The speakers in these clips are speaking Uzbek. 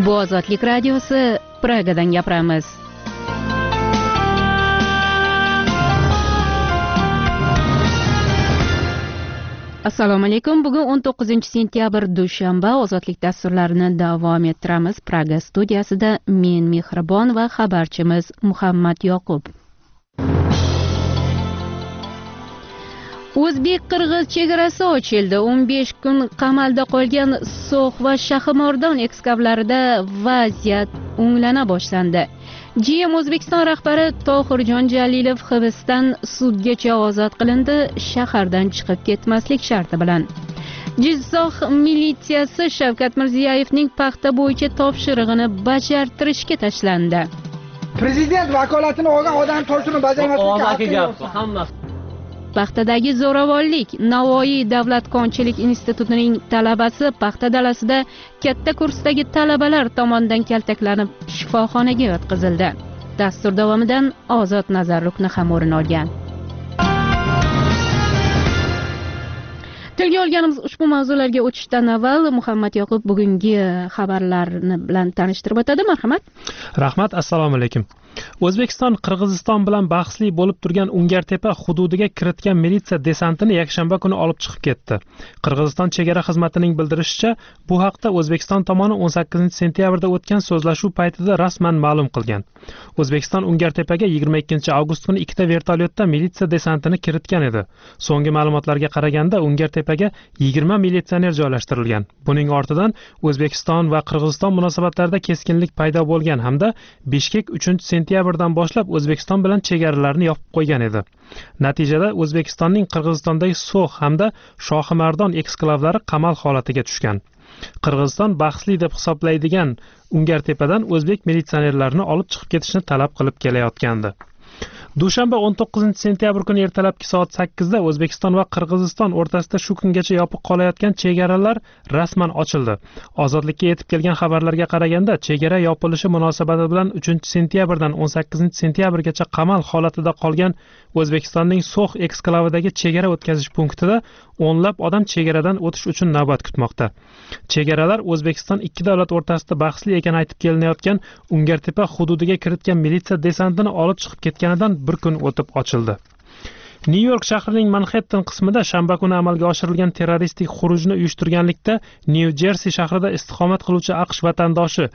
Bu Ozodlik radiosi, Pragadan gapiramiz. Assalomu alaykum. Bugun 19-sentyabr dushanba. Ozodlik dasturlarini davom ettiramiz. Praga studiyasida men Mehribon va xabarchimiz Muhammad Yoqub. O'zbek-qirg'iz chegarasi ochildi. 15 kun qamalda qolgan So'x va Shahimordon eksklavlarida vaziyat o'nglana boshlandi. GM O'zbekiston rahbari Tohirjon Jalilov hibsdan sudgacha ozod qilindi, shahardan chiqib ketmaslik sharti bilan. Jizzax militsiyasi Shavkat Mirziyoyevning paxta bo'yicha topshirig'ini bajartirishga tashlandi. Prezident vakolatini olgan odam topshirig'ini bajarmaslikka Paxtadagi zo'ravonlik. Navoiy davlat konchilik institutining talabasi paxta dalasida katta kursdagi talabalar tomonidan kaltaklanib shifoxonaga yotqizildi. Dastur davomidan Ozod Nazarrukni ham o'rin olgan. Tilga olganimiz ushbu mavzularga o'tishdan avval Muhammad Yoqub bugungi xabarlarni bilan tanishtirib o'tadi. Marhamat. Rahmat, assalomu alaykum. O'zbekiston Qirg'iziston bilan bahsli bo'lib turgan Ungartepa hududiga kiritgan militsiya desantini yakshanba kuni olib chiqib ketdi. Qirg'iziston chegara xizmatining bildirishicha, bu haqda O'zbekiston tomoni 18-sentyabrda o'tgan so'zlashuv paytida rasman ma'lum qilgan. O'zbekiston Ungartepaga 22-avgust kuni ikkita vertolyotda militsiya desantini kiritgan edi. So'nggi ma'lumotlarga qaraganda Ungartepaga 20 militsioner joylashtirilgan. Buning ortidan O'zbekiston va Qirg'iziston munosabatlarida keskinlik paydo bo'lgan hamda Bishkek 3-sentyabrdan boshlab O'zbekiston bilan chegaralarni yopib qo'ygan edi. Natijada O'zbekistonning Qirg'izistondagi So'x hamda Shohimardon eksklavlari qamal holatiga tushgan. Qirg'iziston bahsli deb hisoblaydigan Ungartepadan o'zbek militsionerlarini olib chiqib ketishni talab qilib kelayotgandi. Dushanba 19-sentyabr kuni ertalabki soat 8 da O'zbekiston va Qirg'iziston o'rtasida shu kungacha yopiq qolayotgan chegaralar rasman ochildi. Ozodlikka yetib kelgan xabarlarga qaraganda, chegara yopilishi munosabati bilan 3-sentyabrdan 18-sentyabrgacha qamal holatida qolgan O'zbekistonning So'x eksklavidagi chegara o'tkazish punktida o'nlab odam chegaradan o'tish uchun navbat kutmoqda. Chegaralar O'zbekiston ikki davlat o'rtasida bahsli ekani aytib kelinayotgan Ungartepa hududiga kiritgan militsiya desantini olib chiqib ketganidan bir kun o'tib ochildi. Nyu-York shahrining Manhattan qismida shanba kuni amalga oshirilgan terroristik xurujni uyushtirganlikda Nyu-Jersi shahrida istiqomat qiluvchi AQSh vatandoshi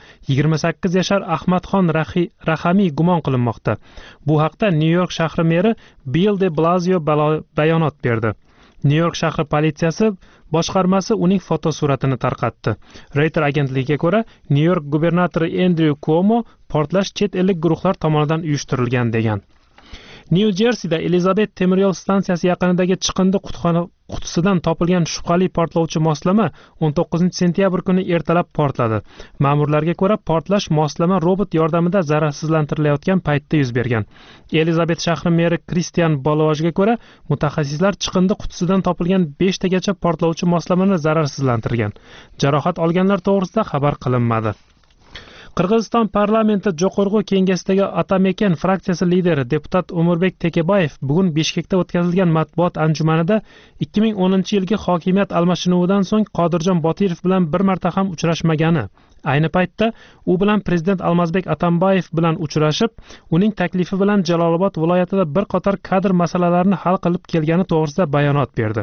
28 yashar Ahmadxon Rahamiy gumon qilinmoqda. Bu haqda Nyu-York shahri meri Bill de Blasio bayonot berdi. Nyu-York shahri politsiyasi boshqarmasi uning fotosuratini tarqatdi. Reuters agentligiga ko'ra, Nyu-York gubernatori Andrew Cuomo portlash chet ellik guruhlar tomonidan uyushtirilgan degan. Nyu-Jersida Elizabet temiryo'l stansiyasi yaqinidagi chiqindi qutisidan topilgan shubhali portlovchi moslama 19-sentyabr kuni ertalab portladi. Ma'murlarga ko'ra, portlash moslama robot yordamida zararsizlantirilayotgan paytda yuz bergan. Elizabet shahri meri Kristian Bolovajga ko'ra, mutaxassislar chiqindi qutisidan topilgan 5 tagacha portlovchi moslamani zararsizlantirgan. Jarohat olganlar to'g'risida xabar qilinmadi. Qirg'iziston parlamenti Jo'qorg'u kengasidagi Atameken fraksiyasi lideri deputat Umurbek Tekebayev bugun Bishkekda o'tkazilgan matbuot anjumanida 2010-yilgi hokimiyat almashinuvidan so'ng Qodirjon Botirov bilan bir marta ham uchrashmagani, ayni paytda u bilan prezident Almazbek Atambayev bilan uchrashib, uning taklifi bilan Jalolobod viloyatida bir qator kadr masalalarini hal qilib kelgani to'g'risida bayonot berdi.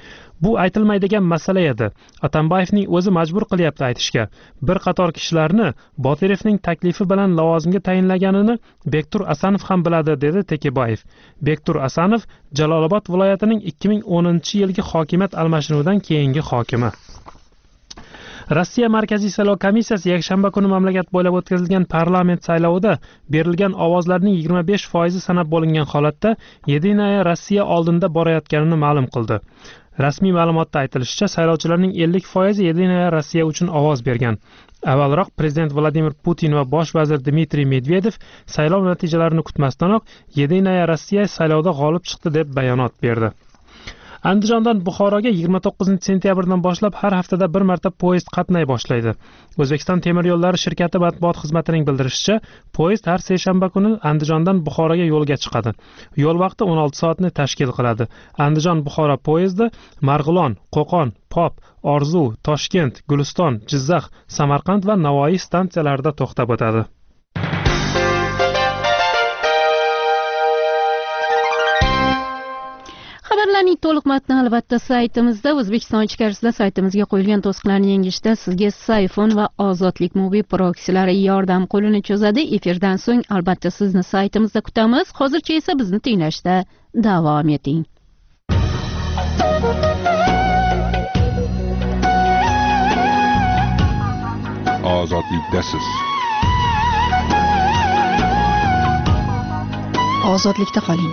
Bu aytilmaydigan masala edi. Atambayevning o'zi majbur qilyapti aytishga. Bir qator kishilarni Botirovning taklifi bilan lavozimga tayinlaganini Bektur Asanov ham biladi, dedi Tekebayev. Bektur Asanov Jalolobod viloyatining 2010-yilgi hokimiyat almashinuvidan keyingi hokimi. Rossiya Markaziy saylov komissiyasi yakshanba kuni mamlakat bo'ylab o'tkazilgan parlament saylovida berilgan ovozlarning 25% sanab bo'lingan holatda Yedinaya Rossiya oldinda borayotganini ma'lum qildi. Rasmiy ma'lumotda aytilishicha, saylovchilarning 50% Yedinaya Rossiya uchun ovoz bergan. Avvalroq prezident Vladimir Putin va bosh vazir Dmitriy Medvedev saylov natijalarini kutmasdanoq Yedinaya Rossiya saylovda g'olib chiqdi deb bayonot berdi. Andijondan Buxoroga 29-sentyabrdan boshlab har haftada bir marta poyezd qatnay boshlaydi. O'zbekiston temir yo'llari shirkati matbuot xizmatining bildirishicha, poyezd har seshanba kuni Andijondan Buxoroga yo'lga chiqadi. Yo'l vaqti 16 soatni tashkil qiladi. Andijon-Buxoro poyezdi Marg'ilon, Qo'qon, Pop, Orzu, Toshkent, Guliston, Jizzax, Samarqand va Navoiy stansiyalarida to'xtab o'tadi. Xabarlarning to'liq matni albatta saytimizda, O'zbekiston ichkarisida saytimizga qo'yilgan to'siqlarni yengishda sizga Sayfon va Ozodlik Mobi proksilari yordam qo'lini cho'zadi. Efirdan so'ng albatta sizni saytimizda kutamiz. Hozircha esa bizni tinglashda davom eting. Ozodlikdasiz. Ozodlikda qoling.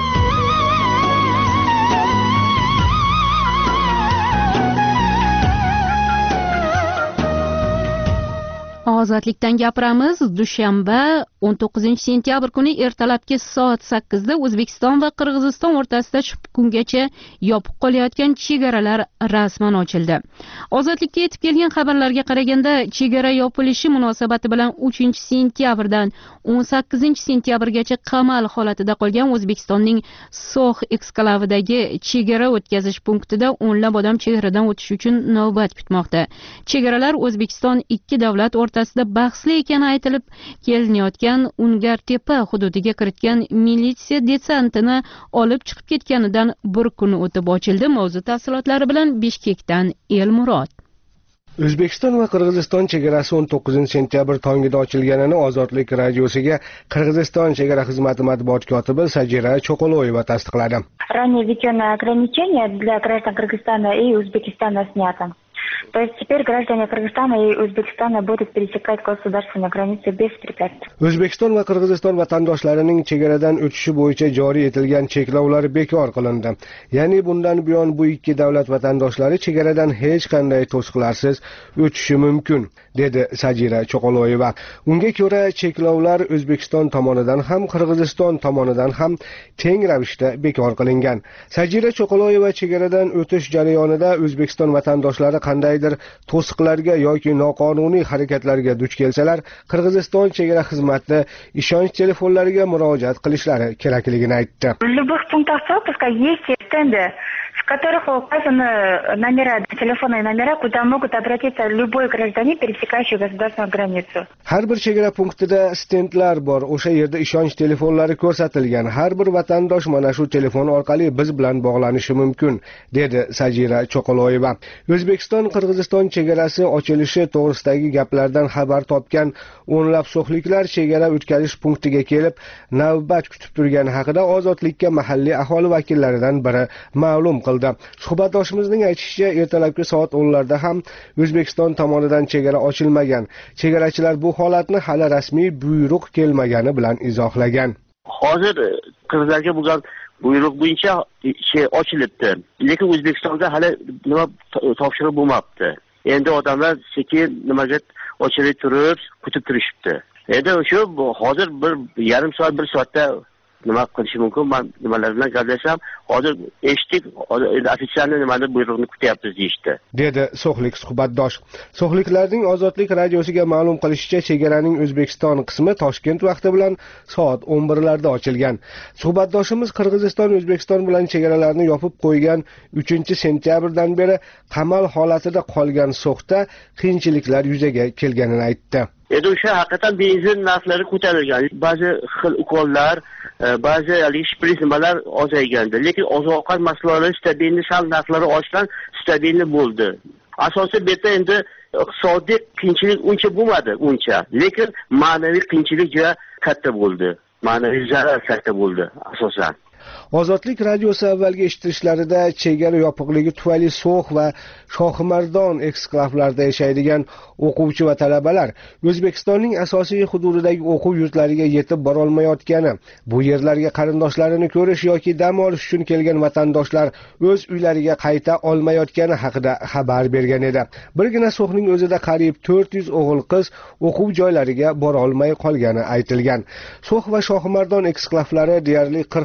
Ozodlikdan gapiramiz. Dushanba 19-sentyabr kuni ertalabki soat 8 da O'zbekiston va Qirg'iziston o'rtasida shu kungacha yopiq qolayotgan chegaralar rasman ochildi. Ozodlikka yetib kelgan xabarlarga qaraganda, chegara yopilishi munosabati bilan 3-sentyabrdan 18-sentyabrgacha qamal holatida qolgan O'zbekistonning So'x ekskalavidagi chegara o'tkazish punktida o'nlab odam chegaradan o'tish uchun navbat kutmoqda. Chegaralar O'zbekiston ikki davlat o'rtasida bahsli ekani aytilib kelinayotgan Ungartepa hududiga kiritgan militsiya desantini olib chiqib ketganidan bir kun o'tib ochildi. Mavzu tafsilotlari bilan Bishkekdan Elmurod. O'zbekiston va Qirg'iziston chegarasi 19-sentyabr tongida ochilganini Ozodlik radiosiga Qirg'iziston chegara xizmati matbuot kotibi Sajira Cho'qoloyeva tasdiqladi. Ранее введенное ограничение для граждан Кыргызстана и Узбекистана снято. То есть теперь граждане Кыргызстана и Узбекистана будут пересекать государственную границу без препятствий. O'zbekiston va Qirg'iziston vatandoshlarining chegaradan o'tishi bo'yicha joriy etilgan cheklovlar bekor qilindi. Ya'ni bundan buyon bu ikki davlat vatandoshlari chegaradan hech qanday to'siqlarsiz o'tishi mumkin, dedi Sajira Cho'qoloyeva. Unga ko'ra, cheklovlar O'zbekiston tomonidan ham Qirg'iziston tomonidan ham teng ravishda bekor qilingan. Sajira Cho'qoloyeva chegaradan o'tish jarayonida O'zbekiston vatandoshlari qandaydir to'siqlarga yoki noqonuniy harakatlarga duch kelsalar, Qirg'iziston chegara xizmati ishonch telefonlariga murojaat qilishlari kerakligini aytdi. В любых пунктах пропуска есть стенды, в которых указаны номера, телефонные номера, куда могут обратиться любой гражданин, пересекающий государственную границу. Har bir chegara punktida stendlar bor. O'sha yerda ishonch telefonlari ko'rsatilgan. Har bir vatandosh mana shu telefon orqali biz bilan bog'lanishi mumkin, dedi Sajira Cho'qoloyeva. O'zbekiston Qirg'iziston chegarasi ochilishi to'g'risidagi gaplardan xabar topgan o'nlab so'xliklar chegara o'tkazish punktiga kelib, navbat kutib turgani haqida Ozodlikka mahalliy aholi vakillaridan biri ma'lum qildi. Suhbatdoshimizning aytishicha, ertalabki soat 10 larda ham O'zbekiston tomonidan chegara ochilmagan. Chegarachilar bu holatni hali rasmiy buyruq kelmagani bilan izohlagan. Hozir qirg'izlarga bo'lgan buyruq bo'yicha ochilibdi. Lekin O'zbekistonda hali nima topshiriq bo'lmabdi. Endi odamlar sekin nimaga ochilib turib, kutib turishibdi. Endi o'sha hozir bir yarim soat, bir soatda nima qilishi mumkin? Men nimalar bilan gaplashsam, hozir eshitdik, ofitsialni nimani buyruqni kutyapmiz deyishdi, dedi so'xlik suhbatdosh. So'xliklarning Ozodlik radiosiga ma'lum qilishicha, chegaraning O'zbekiston qismi Toshkent vaqti bilan soat 11 larda ochilgan. Suhbatdoshimiz Qirg'iziston O'zbekiston bilan chegaralarni yopib qo'ygan 3-sentyabrdan beri qamal holatida qolgan So'xda qiyinchiliklar yuzaga kelganini aytdi. Endi o'sha haqiqatan benzin narxlari ko'tarilgan. Ba'zi xil ukollar, ba'zi shpris nimalar ozaygandi. Lekin oziq-ovqat mahsulotlari stabilni sal narxlari oshgan, stabilni bo'ldi. Asosiy bu yerda endi iqtisodiy qiyinchilik uncha bo'lmadi, lekin ma'naviy qiyinchilik juda katta bo'ldi. Ma'naviy zarar katta bo'ldi asosan. Ozodlik radiosi avvalgi eshitishlarida chegara yopiqligi tufayli So'x va Shohimardon eksklavlarida yashaydigan o'quvchi va talabalar O'zbekistonning asosiy hududidagi o'quv yurtlariga yetib bora olmayotgani, bu yerlarga qarindoshlarini ko'rish yoki dam olish uchun kelgan vatandoshlar o'z uylariga qayta olmayotgani haqida xabar bergan edi. Birgina So'xning o'zida qariyb 400 o'g'il-qiz o'quv joylariga bora olmay qolgani aytilgan. So'x va Shohimardon eksklavlari deyarli 40 kun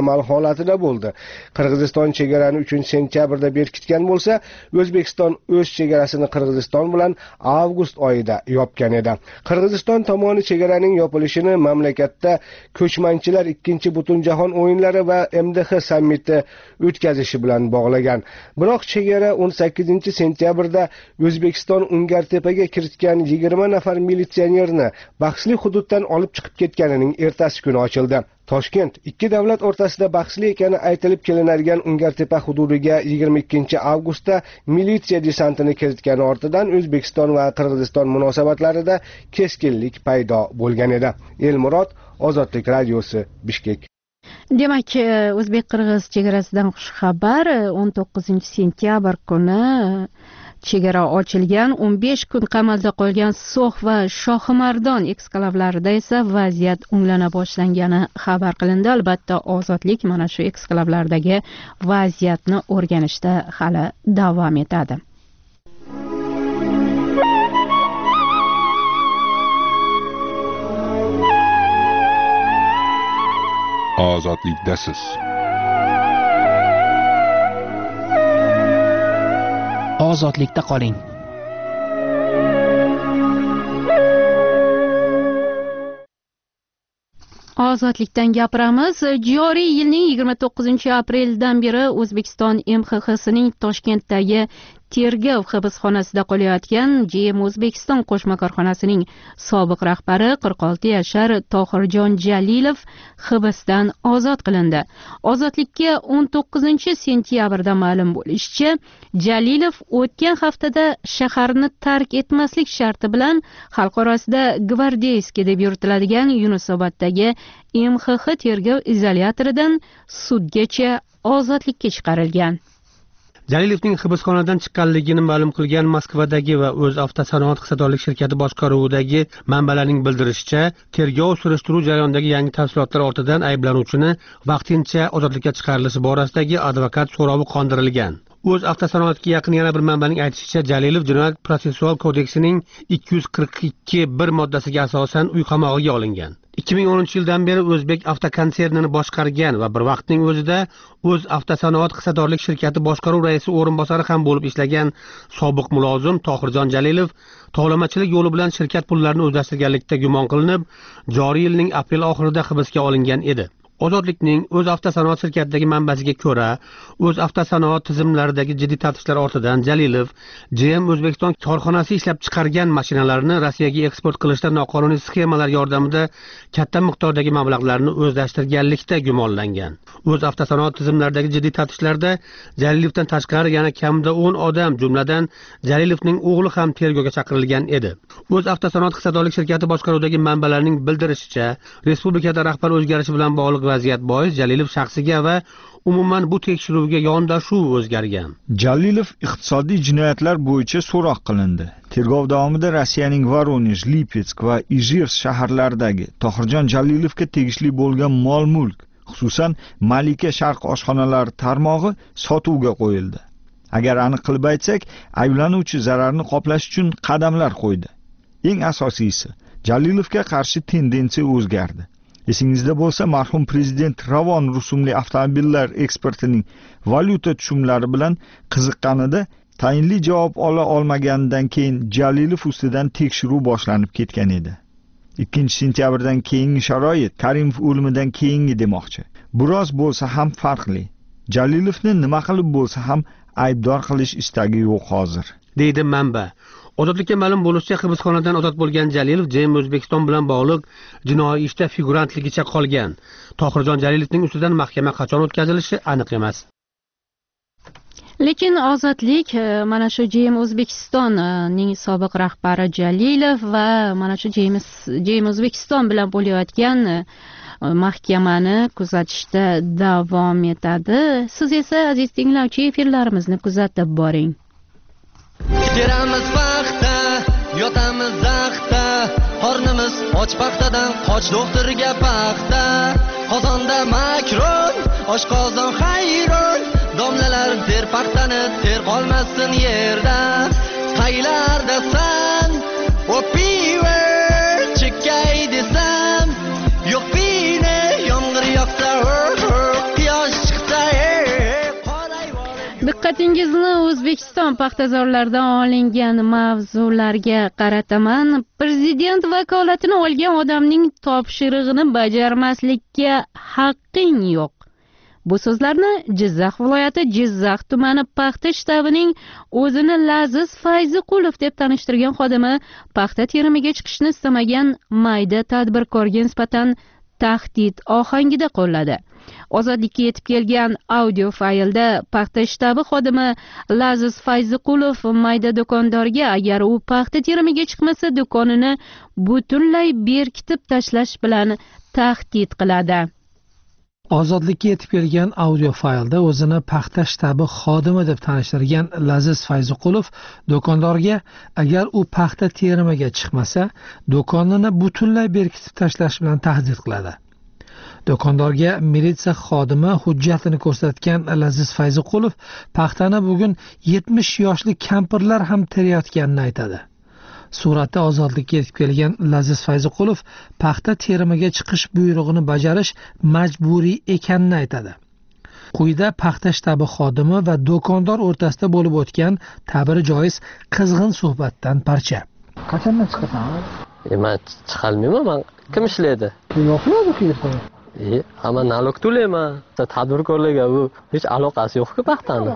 qamal holatida bo'ldi. Qirg'iziston chegarani 3-sentyabrda berkitgan bo'lsa, O'zbekiston o'z chegarasini Qirg'iziston bilan avgust oyida yopgan edi. Qirg'iziston tomoni chegaraning yopilishini mamlakatda ko'chmanchilar 2-Butunjahon o'yinlari va MDH sammiti o'tkazishi bilan bog'lagan. Biroq chegara 18-sentyabrda O'zbekiston Ungartepaga kiritgan 20 nafar militsionerni bahsli hududdan olib chiqib ketganining ertasi kuni ochildi. Toshkent ikki davlat o'rtasida bahsli ekani aytilib kelinadigan Ungartepa hududiga 22-avgustda militsiya desantini kiritgani ortidan O'zbekiston va Qirg'iziston munosabatlarida keskinlik paydo bo'lgan edi. Elmurod, Ozodlik radiosi, Bishkek. Demak, o'zbek-qirg'iz chegarasidan xushxabar. 19-sentyabr kuni chegara ochilgan, 15 kun qamalda qolgan So'x va Shohimardon eksklavlarida esa vaziyat o'nglana boshlangani xabar qilindi. Albatta, Ozodlik mana shu eksklavlardagi vaziyatni o'rganishda hali davom etadi. Ozodlikdasiz. Ozodlikda qoling. Ozodlikdan gapiramiz. Joriy yilning 29-apreldan beri O'zbekiston MXXsining Toshkentdagi tergov hibsxonasida qolayotgan JM O'zbekiston qo'shma korxonasining sobiq rahbari 46 yashar Tohirjon Jalilov hibsdan ozod qilindi. Ozodlikka 19-sentyabrda ma'lum bo'lishicha, Jalilov o'tgan haftada shaharni tark etmaslik sharti bilan xalq orasida gvardeyskiy deb yuritiladigan Yunusoboddagi MXX tergov izolyatoridan sudgacha ozodlikka chiqarilgan. Jalilovning hibsxonadan chiqqanligini ma'lum qilgan Moskvadagi va O'z avtosanoat hisobdorlik shirkati boshqaruvidagi manbalarning bildirishicha, tergov surishtiruv jarayonidagi yangi tafsilotlar ortidan ayblanuvchini vaqtincha ozodlikka chiqarilishi borasidagi advokat so'rovi qondirilgan. O'z avtosanoatga yaqin yana bir manbaning aytishicha, Jalilov Jinoyat protsessual kodeksining 242(1) moddasiga asosan uy qamog'iga olingan. 2010-yildan beri O'zbek avtokonsernini boshqargan va bir vaqtning o'zida O'z avtosanoat hisobdorlik shirkati boshqaruv raisi o'rinbosari ham bo'lib ishlagan sobiq mulozim Tohirjon Jalilov tovlamachilik yo'li bilan shirkat pullarini o'zlashtirganlikda gumon qilinib, joriy yilning aprel oxirida hibsga olingan edi. Ozodlikning O'z avtosanoat shirkatidagi manbasiga ko'ra, O'z avtosanoat tizimlaridagi jiddiy taftishlar ortidan Jalilov JM O'zbekiston korxonasi ishlab chiqargan mashinalarni Rossiyaga eksport qilishda noqonuniy sxemalar yordamida katta miqdordagi mablag'larni o'zlashtirganlikda gumonlangan. O'z avtosanoat tizimlaridagi jiddiy taftishlarda Jalilovdan tashqari yana kamida 10 odam, jumladan Jalilovning o'g'li ham tergovga chaqirilgan edi. O'z avtosanoat hisobdorlik shirkati boshqaruvidagi manbalarning bildirishicha, respublikada rahbar o'zgarishi bilan bog'liq vaziyat bois Jalilov shaxsiga va umuman bu tekshiruvga yondashuv o'zgargan. Jalilov iqtisodiy jinoyatlar bo'yicha so'roq qilindi. Tergov davomida Rossiyaning Voronezh, Lipetsk va Ijevsk shaharlaridagi Tohirjon Jalilovga tegishli bo'lgan mol-mulk, xususan Malika Sharq oshxonalari tarmog'i sotuvga qo'yildi. Agar aniq qilib aytsak, ayblanuvchi zararni qoplash uchun qadamlar qo'ydi. Eng asosiysi, Jalilovga qarshi tendensiya o'zgardi. Esingizda bo'lsa, marhum prezident Ravon rusumli avtomobillar eksportining valyuta tushumlari bilan qiziqqanida tayinli javob ola olmaganidan keyin Jalilov ustidan tekshiruv boshlanib ketgan edi. 2-sentyabrdan keyingi sharoit Karimov o'limidan keyingi demoqchi. Biroz bo'lsa ham farqli. Jalilovni nima qilib bo'lsa ham aybdor qilish istagi yo'q hozir, deydi manba. Ozodlikka ma'lum bo'lishicha, hibsxonadan ozod bo'lgan Jalilov JM O'zbekiston bilan bog'liq jinoiy ishda figurantligicha qolgan. Tohirjon Jalilovning ustidan mahkama qachon o'tkazilishi aniq emas. Lekin Ozodlik mana shu JM O'zbekistonning sobiq rahbari Jalilov va mana shu JM O'zbekiston bilan bo'layotgan mahkamani kuzatishda davom etadi. Siz esa aziz tinglovchi, efirlarimizni kuzatib boring. Teramiz vaqtda, yotamiz zaxda, qornimiz och paxtadan qoch doktorga paxta. Qozonda makron, oshqozon hayron, domlalar ter paxtani, ter qolmasin yerda. Qaylardasan, o piver, chekkay desam, yo'q pine, yomg'ir yoqsa, Diqqatingizni O'zbekiston paxtazorlaridan olingan mavzularga qarataman. Prezident vakolatini olgan odamning topshirig'ini bajarmaslikka haqqing yo'q. Bu so'zlarni Jizzax viloyati Jizzax tumani paxta shtabining o'zini Laziz Fayziqulov deb tanishtirgan xodimi paxta terimiga chiqishni istamagan mayda tadbirkorga nisbatan tahdid ohangida qo'lladi. Ozodlikka yetib kelgan audio faylda paxta shtabi xodimi Laziz Fayziqulov mayda do'kondorga agar u paxta terimiga chiqmasa do'konini butunlay berkitib tashlash bilan tahdid qiladi. Ozodlikka yetib kelgan audio faylda o'zini paxta shtabi xodimi deb tanishtirgan Laziz Fayziqulov do'kondorga agar u paxta terimiga chiqmasa do'konini butunlay berkitib tashlash bilan tahdid qiladi. Do'kondorga militsiya xodimi hujjatini ko'rsatgan Laziz Fayziqulov paxtani bugun 70 yoshli kampirlar ham terayotganini aytadi. Suratda ozodlikka yetib kelgan Laziz Fayziqulov paxta terimiga chiqish buyrug'ini bajarish majburiy ekanini aytadi. Quyida paxta shtabi xodimi va do'kondor o'rtasida bo'lib o'tgan ta'biri joiz qizg'in suhbatdan parcha. Qachondan chiqasan? Men chiqolmayman, men kim ishlaydi? Yo'qmi kiysan? Ama nalog to'layman. Tadbirkorlarga bu hech aloqasi yo'q-ku paxtani.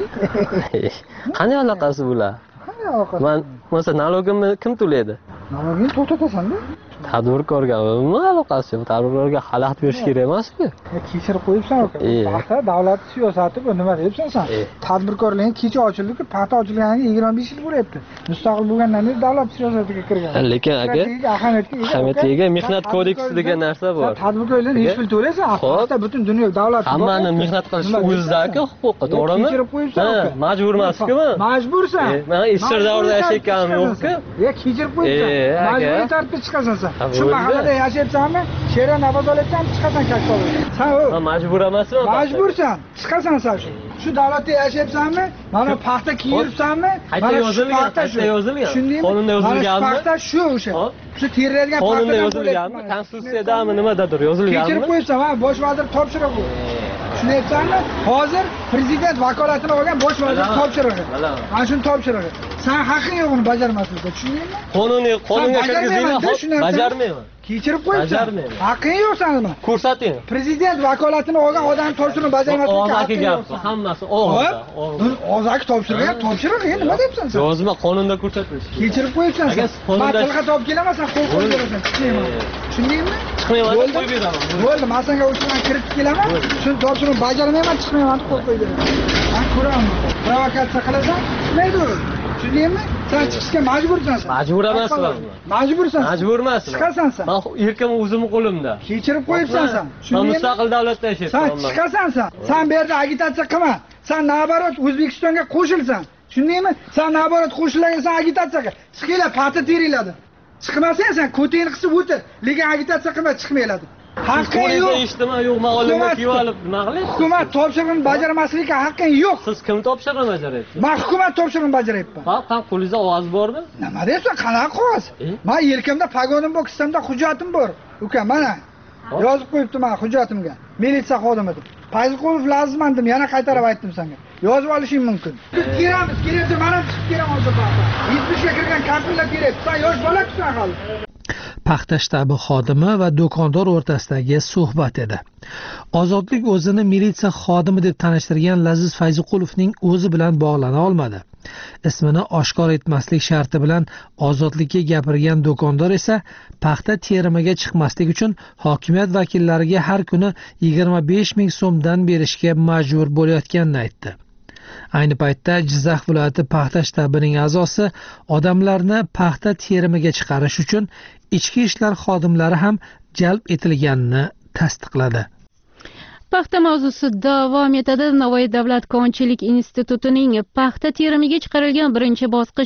Qanday aloqasi bular? Men mesela nalogimni kim to'laydi? Nalogini to'xtatasan-da? Tadbirkorga nima aloqasi yo'q? Tadbirkorga xalaqit berish kerak emas-ku. Kechirib qo'yibsan aka. Paxta davlat siyosati bu nima deyapsan sen? Tadbirkorlikning kecha ochildi-ku, paxta ochilganiga 25 yil bo'lyapti. Mustaqil bo'lgandan beri davlat siyosatiga kirgan. Lekin aka, ahamiyatiga mehnat kodeksi degan narsa bor. Tadbirkorlar necha pul to'laysan? Paxta butun dunyo davlat. Hammani mehnat qilish o'zidagi huquqi, to'g'rimi? Kechirib qo'yibsan aka. Majbur emas-ku. Majbursan. Men ishchi davrda yashayotganim yo'q-ku. Kechirib qo'yibsan. Majburiy tartibda chiqasan sen. Shu mahallada yashayapsanmi? She'ra nafas olyapsanmi? Chiqasan katta. Sen majbur emasman. Majbursan. Chiqasan sen shu davlatda yashayapsanmi? Mana paxta kiyibsanmi? Mana yozilgan, qayerda yozilgan? Qonunda yozilganmi? Paxta shu o'sha. Shu teriladigan paxta qonunda yozilganmi? Konstitutsiyadami nimadir yozilganmi? Kechirib qo'yibsan, ha, bosh vazir topshirig'i bu. Shuni aytsanmi? Hozir prezident vakolatini olgan bosh vazir topshirig'i. Mana shuni topshirig'i. Sen haqqing yo'q uni bajarmaslikka, tushundingmi? Qonunga kirgizinglar, bajarmayman. Kechirib qo'yibsan. Haqqing yo'q sening. Ko'rsating. Prezident vakolatini olgan odam topshirig'ini bajarmaslikka haqqing yo'q. Hammasi og'ir. Og'zaki topshirgan, topshiriq endi nima deyapsan sen? Yozma qonunda ko'rsatilishi. Kechirib qo'yibsan sen. Tilga topib kelaman, sen qo'l qo'yirasan. Tushundingmi? Chiqmayman, qo'yib beraman. Bo'ldi, men senga o'shadan kirib kelaman. Shuni topshirib bajarmayman, chiqmayman deb qo'l qo'yib beraman. Men ko'raman. Provokatsiya qilasan, chiqmaydi u. Tushundingmi? Sen chiqishga majbursan sen. Majbur emasman. Majbursan. Majbur emasman. Chiqasan sen. Men erkim o'zim qo'limda. Kechirib qo'yibsan sen. Men mustaqil davlatda yashayapman. Sen chiqasan sen. Sen bu yerda agitatsiya qilma. Sen naborot O'zbekistonga qo'shilsan. Tushundingmi? Sen naborot qo'shilgan sen agitatsiya qil. Chiqinglar, paxta teriladi. Chiqmasang sen ko'tingni qisib o'tir. Lekin agitatsiya qilma, chiqmaydi. Haqqing yo'q. Eshitdim, yo'q, ma'lumot kiyib olib nima qilyapsiz? Hukumat topshirig'ini bajarmaslikka haqqing yo'q. Siz kim topshirig'ini bajaryapsiz? Men hukumat topshirig'ini bajaryapman. Ha, qo'lingizda qog'oz bormi? Nima deyapsan? Qanaqa qog'oz? Men yelkamda pagonim bor, kissamda hujjatim bor. Uka, mana yozib qo'yibdi men hujjatimga. Militsiya xodimi deb. Fayziqulov lazimman deb yana qaytarib aytdim senga. Yozib olishing mumkin. Kiramiz, kerak, men ham chiqib kelaman hozir paxta. 70 ga kirgan kampirlar kerak. Sen yosh bola-kusan hali. Paxta shtabi xodimi va do'kondor o'rtasidagi suhbat edi. Ozodlik o'zini militsiya xodimi deb tanishtirgan Laziz Fayziqulovning o'zi bilan bog'lana olmadi. Ismini oshkor etmaslik sharti bilan ozodlikka gapirgan do'kondor esa paxta terimiga chiqmaslik uchun hokimiyat vakillariga har kuni 25 ming so'mdan berishga majbur bo'layotganini aytdi. Ayni paytda Jizzax viloyati paxta shtabining a'zosi odamlarni paxta terimiga chiqarish uchun ichki ishlar xodimlari ham jalb etilganini tasdiqladi. Paxta mavzusi davom etadi. Navoiy davlat konchilik institutining paxta terimiga chiqarilgan birinchi bosqich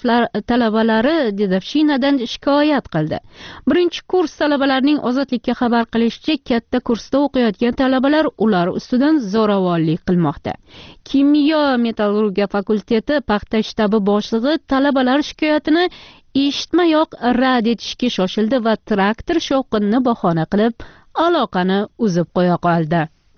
talabalari dedovshinadan shikoyat qildi. Birinchi kurs talabalarining ozodlikka xabar qilishicha, katta kursda o'qiyotgan talabalar ular ustidan zo'ravonlik qilmoqda. Kimyo metallurgiya fakulteti paxta shtabi boshlig'i talabalar shikoyatini eshitmayoq rad etishga shoshildi va traktor shovqinni bahona qilib aloqani uzib qo'ya qoldi.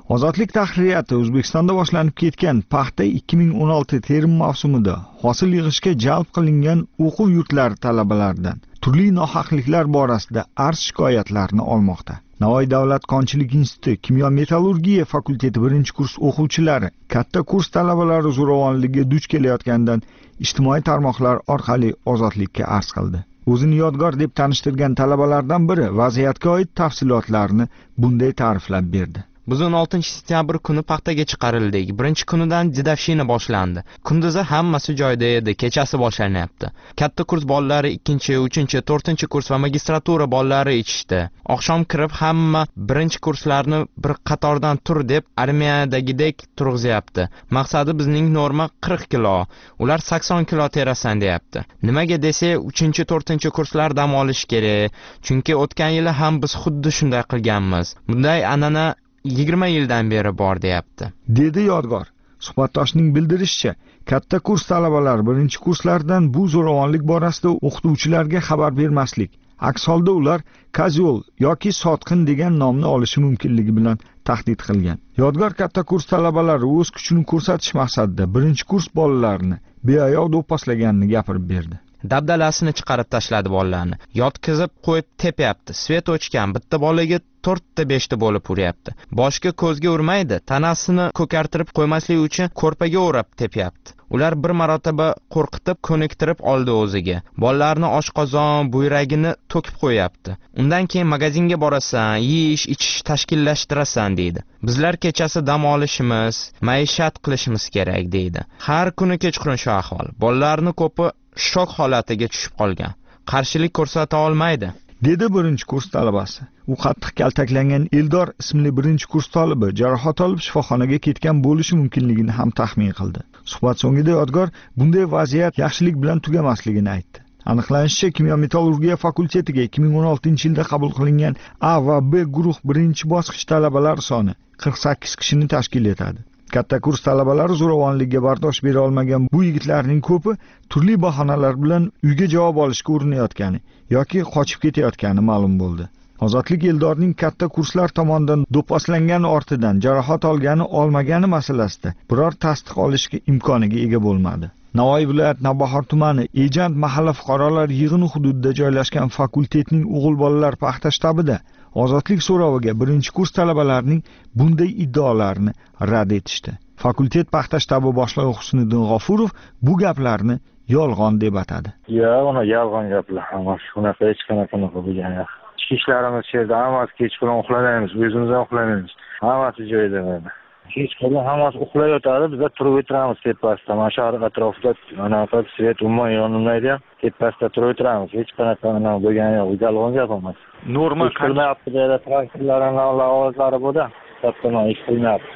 Ozodlik tahririyati O'zbekistonda boshlanib ketgan paxta 2016 terim mavsumida hosil yig'ishga jalb qilingan o'quv yurtlari talabalaridan turli nohaqliklar borasida arz shikoyatlarni olmoqda. Navoiy davlat konchilik instituti kimyo metallurgiya fakulteti 1-kurs o'quvchilari katta kurs talabalari zo'ravonligiga duch kelayotgandan ijtimoiy tarmoqlar orqali ozodlikka arz qildi. O'zini yodgor deb tanishtirgan talabalardan biri vaziyatga oid tafsilotlarni bunday ta'riflab berdi. Biz 16 sentyabr kuni paxtaga chiqarildik. Birinchi kunidan jidavshina boshlandi. Kunduzi hammasi joyida edi, kechasi boshlanyapti. Katta kurs bolalari 2, 3, 4 kurs va magistratura bolalari ichishdi. Oqshom kirib hamma birinchi kurslarni bir qatordan tur deb armiyadagidek turg'izyapti. Maqsadi bizning norma 40 kilo, ular 80 kilo terasan deyapti. Nimaga desa 3, 4 kurslar dam olish kerak. Chunki o'tgan yili ham biz xuddi shunday qilganmiz. Bunday an'ana 20 yildan beri bor deyapti. Dedi Yodgor. Suhbatdoshning bildirishicha, katta kurs talabalari 1-kurslardan bu zo'ravonlik borasida o'qituvchilarga xabar bermaslik, aks holda ular kazyol yoki sotqin degan nomni olishi mumkinligi bilan tahdid qilgan. Yodgor katta kurs talabalari o'z kuchini ko'rsatish maqsadida 1-kurs bolalarini beayov do'pposlaganini gapirib berdi. Dabdalasini chiqarib tashladi bolalarni. Yotkizib qo'yib tepyapti. Svet o'chgan bitta bolaga 4-5 bo'lib uryapti. Boshga ko'zga urmaydi, tanasini ko'kartirib qo'ymaslik uchun ko'rpaga o'rab tepyapti. Ular bir marotaba qo'rqitib ko'niktirib oldi o'ziga. Bolalarni oshqozon, buyragini to'kib qo'yapti. Undan keyin magazinga borasan, yeyish, ichish tashkillashtirasan deydi. Bizlar kechasi dam olishimiz, maishat qilishimiz kerak deydi. Har kuni kechqurun shu ahvol. Bolalarni ko'pi shok holatiga tushib qolgan. Qarshilik ko'rsata olmaydi, dedi 1-kurs talabasi. U qattiq kaltaklangan Eldor ismli 1-kurs talibi jarohat olib shifoxonaga ketgan bo'lishi mumkinligini ham taxmin qildi. Suhbat so'ngida Yodgor bunday vaziyat yaxshilik bilan tugamasligini aytdi. Aniqlanishicha, kimyo metallurgiya fakultetiga 2016-yilda qabul qilingan A va B guruh 1-bosqich talabalar soni 48 kishini tashkil etadi. Katta kurs talabalari zo'ravonlikka bardosh bera olmagan bu yigitlarning ko'pi turli bahonalar bilan uyga javob olishga urinayotgani yoki qochib ketayotgani ma'lum bo'ldi. Ozodlik Eldorning katta kurslar tomonidan do'pposlangani ortidan jarohat olmagani masalasida biror tasdiq olishga imkoniga ega bo'lmadi. Navoiy viloyat Navbahor tumani Ejand mahalla fuqarolar yig'ini hududida joylashgan fakultetning o'g'il bolalar paxta shtabida ozodlik so'roviga 1-kurs talabalarining bunday iddaolarini rad etishdi. Fakultet paxta shtabi boshlig'i Husniddin G'ofurov bu gaplarni yolg'on deb atadi. Uni yolg'on gaplar, hammasi shunaqa hech qanaqa bo'lgan yo'q. Ichki ishlarimiz yerda hammasi kechqurun uxlamaymiz, o'zimiz ham uxlamaymiz. Hammasi joyida mana. Kechqurun hammasi uxlayotadi, biz turib o'tiramiz tepasida. Mana shu atrofda anaqa svet umuman yonmaydi, tepasida turib o'tiramiz. Hech qanaqa bo'lgan yo'q, yolg'on gap emas. Normal qilmayapti deydi, traktorlarning ovozlari bo'ldi. Kattaman ish qilmayapti.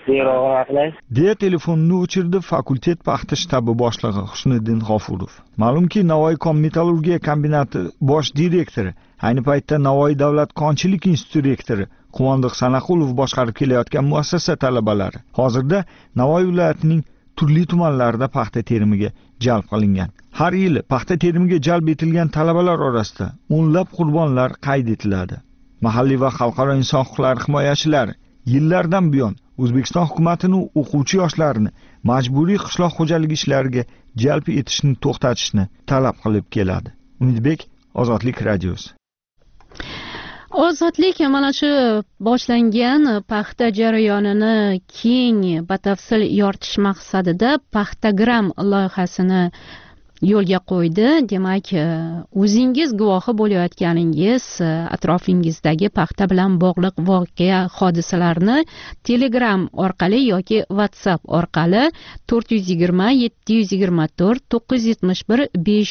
deya telefonni o'chirdi fakultet paxta shtabi boshlig'i Husniddin G'ofurov. Ma'lumki, Navoiy kon metallurgiya kombinati bosh direktori, ayni paytda Navoiy davlat konchilik instituti rektori Quvondiq Sanaqulov boshqarib kelayotgan muassasa talabalari hozirda Navoiy viloyatining turli tumanlarida paxta terimiga jalb qilingan. Har yili paxta terimiga jalb etilgan talabalar orasida o'nlab qurbonlar qayd etiladi. Mahalliy va xalqaro inson huquqlari himoyachilari yillardan buyon O'zbekiston hukumatining o'quvchi yoshlarini majburiy qishloq xo'jaligi ishlariga jalb etishni to'xtatishni talab qilib keladi. Umidbek, Ozodlik radiosi. Ozodlik mana shu boshlangan paxta jarayonini keng batafsil yoritish maqsadida paxtagram loyihasini yo'lga qo'ydi. Demak, o'zingiz guvohi bo'layotganingiz atrofingizdagi paxta bilan bog'liq voqea hodisalarni Telegram orqali yoki WhatsApp orqali 420 724 971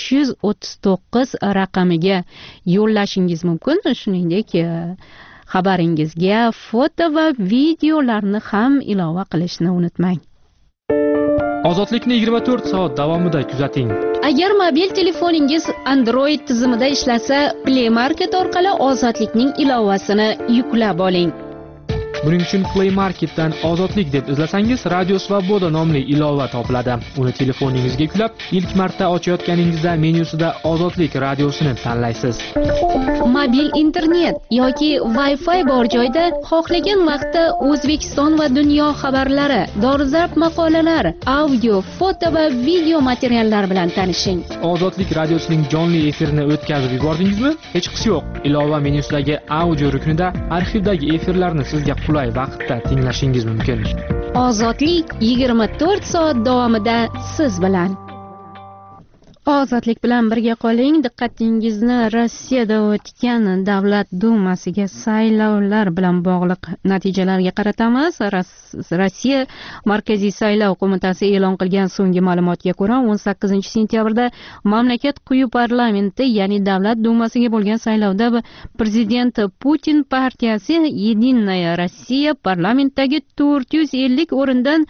539 raqamiga yo'llashingiz mumkin. Shuningdek, xabaringizga foto va videolarni ham ilova qilishni unutmang. Ozodlikni 24 soat davomida kuzating. Agar mobil telefoningiz Android tizimida ishlasa, Play Market orqali Ozodlikning ilovasini yuklab oling. Buning uchun Play Marketdan Ozodlik deb izlasangiz Radio Svoboda nomli ilova topiladi. Uni telefoningizga yuklab, ilk marta ochayotganingizda menyusida Ozodlik radiosini tanlaysiz. Mobil internet yoki Wi-Fi bor joyda xohlagan vaqtda O'zbekiston va dunyo xabarlari, dolzarb maqolalar, audio, foto va video materiallar bilan tanishing. Ozodlik radiosining jonli efirini o'tkazib yubordingizmi? Hech qisi yo'q. Ilova menyusidagi audio ruknida arxivdagi efirlarni sizga qulay vaqtda tinglashingiz mumkin. Ozodlik 24 soat davomida siz bilan. Ozodlik bilan birga qoling. Diqqatingizni Rossiyada o'tgan Davlat dumasiga saylovlar bilan bog'liq natijalarga qaratamiz. Rossiya Markaziy saylov qo'mitasi e'lon qilgan so'nggi ma'lumotga ko'ra, 18-sentyabrda mamlakat quyi parlamenti, ya'ni Davlat dumasiga bo'lgan saylovda prezident Putin partiyasi Единая Rossiya parlamentdagi 450 o'rindan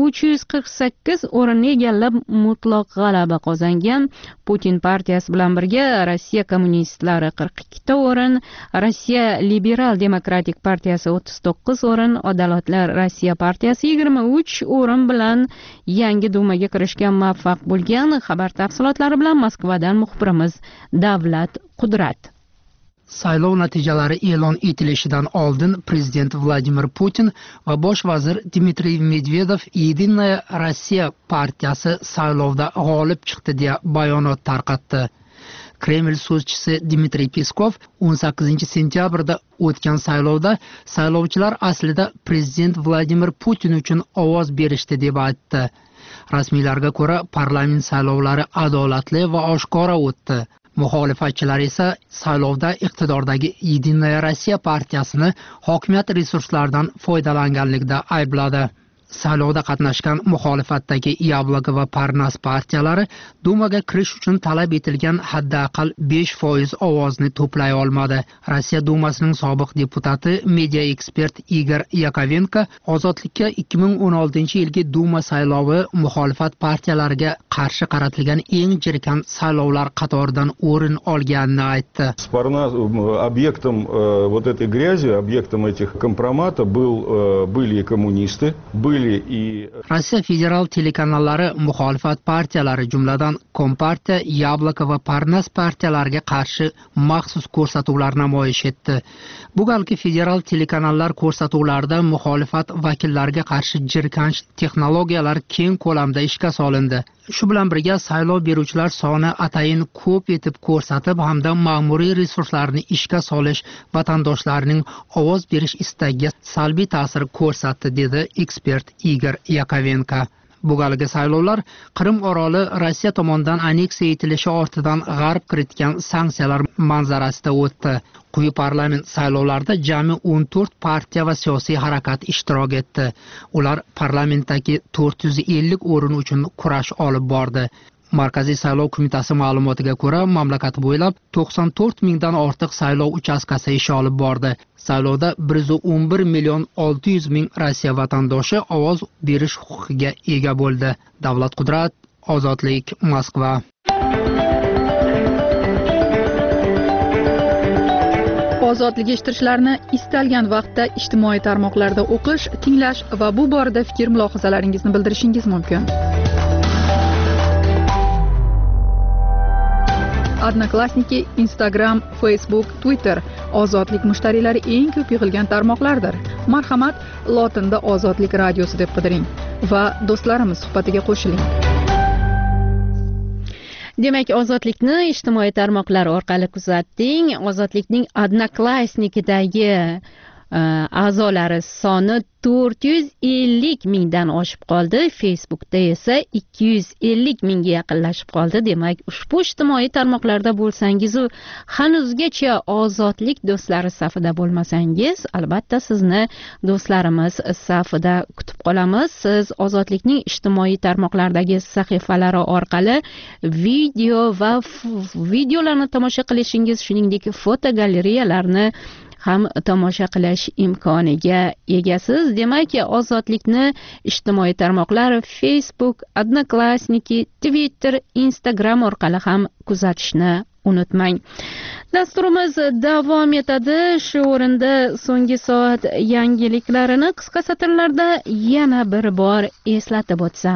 348 o'rinni egallab mutlaq g'alaba qozongan. Putin partiyasi bilan birga Rossiya kommunistlari 42 ta o'rin, Rossiya liberal demokratik partiyasi 39 o'rin, Adolatlar Rossiya partiyasi 23 o'rin bilan yangi dumaga kirishga muvaffaq bo'lgan. Xabar tafsilotlari bilan Moskvadan muxbirimiz Davlat Qudrat. Saylov natijalari e'lon etilishidan oldin prezident Vladimir Putin va bosh vazir Dmitriy Medvedev Единая Rossiya partiyasi saylovda g'olib chiqdi deya bayonot tarqatdi. Kreml so'zchisi Dmitriy Peskov 18-sentyabrda o'tgan saylovda saylovchilar aslida prezident Vladimir Putin uchun ovoz berishdi deb aytdi. Rasmiylarga ko'ra, parlament saylovlari adolatli va oshkora o'tdi. Muxolifatchilar esa saylovda iqtidordagi Единая Rossiya partiyasini hokimiyat resurslaridan foydalanganlikda aybladi. Saylovda qatnashgan muxolifatdagi Yabloko va Parnas partiyalari Dumaga kirish uchun talab etilgan haddi-aqal 5% ovozni to'play olmadi. Rossiya Dumasining sobiq deputati, media ekspert Igor Yakovenko Ozodlikka 2016-yilgi Duma saylovi muxolifat partiyalariga qarshi qaratilgan eng jirkan saylovlar qatoridan o'rin olganini aytdi. Объектом вот этой грязи, объектом этих компромата были и коммунисты, Rossiya federal telekanallari muxolifat partiyalari, jumladan Kompartiya, Yabloko va Parnas partiyalariga qarshi maxsus ko'rsatuvlar namoyish etdi. Bu galgi federal telekanallar ko'rsatuvlarida muxolifat vakillariga qarshi jirkanch texnologiyalar keng ko'lamda ishga solindi. Shu bilan birga saylov beruvchilar soni atayin ko'p etib ko'rsatib hamda ma'muriy resurslarni ishga solish vatandoshlarning ovoz berish istagiga salbiy ta'sir ko'rsatdi, dedi ekspert Igor Yakovenko. Bu galgi saylovlar Qrim oroli Rossiya tomonidan anneksiya etilishi ortidan g'arb kiritgan sanksiyalar manzarasida o'tdi. Quyi parlament saylovlarida jami 14 partiya va siyosiy harakat ishtirok etdi. Ular parlamentdagi 450 o'rin uchun kurash olib bordi. Markaziy saylov qo'mitasi ma'lumotiga ko'ra, mamlakat bo'ylab 94 mingdan ortiq saylov uchastkasi ish olib bordi. Saylovda 111,600,000 Rossiya vatandoshi ovoz berish huquqiga ega bo'ldi. Davlat Qudrat, Ozodlik, Moskva. Ozodlik eshittirishlarni istalgan vaqtda ijtimoiy tarmoqlarda o'qish, tinglash va bu borada fikr-mulohazalaringizni bildirishingiz mumkin. Odnoklassniki, Instagram, Facebook, Twitter Ozodlik mushtariylari eng ko'p yig'ilgan tarmoqlardir. Marhamat, lotinda Ozodlik radiosi deb qidiring va do'stlarimiz suhbatiga qo'shiling. Demak, Ozodlikni ijtimoiy tarmoqlar orqali kuzatding. Ozodlikning Odnoklassnikidagi a'zolari soni 450 mingdan oshib qoldi. Facebookda esa 250 mingga yaqinlashib qoldi. Demak, ushbu ijtimoiy tarmoqlarda bo'lsangiz, hanuzgacha Ozodlik do'stlari safida bo'lmasangiz, albatta sizni do'stlarimiz safida kutib qolamiz. Siz Ozodlikning ijtimoiy tarmoqlardagi sahifalari orqali video va videolarni tomosha qilishingiz, shuningdek fotogalereyalarni ham tomosha qilish imkoniga egasiz. Demak, Ozodlikni ijtimoiy tarmoqlar Facebook, Odnoklassniki, Twitter, Instagram orqali ham kuzatishni unutmang. Dasturimiz davom etadi. Shu o'rinda so'nggi soat yangiliklarini qisqa satrlarda yana bir bor eslatib o'tsam.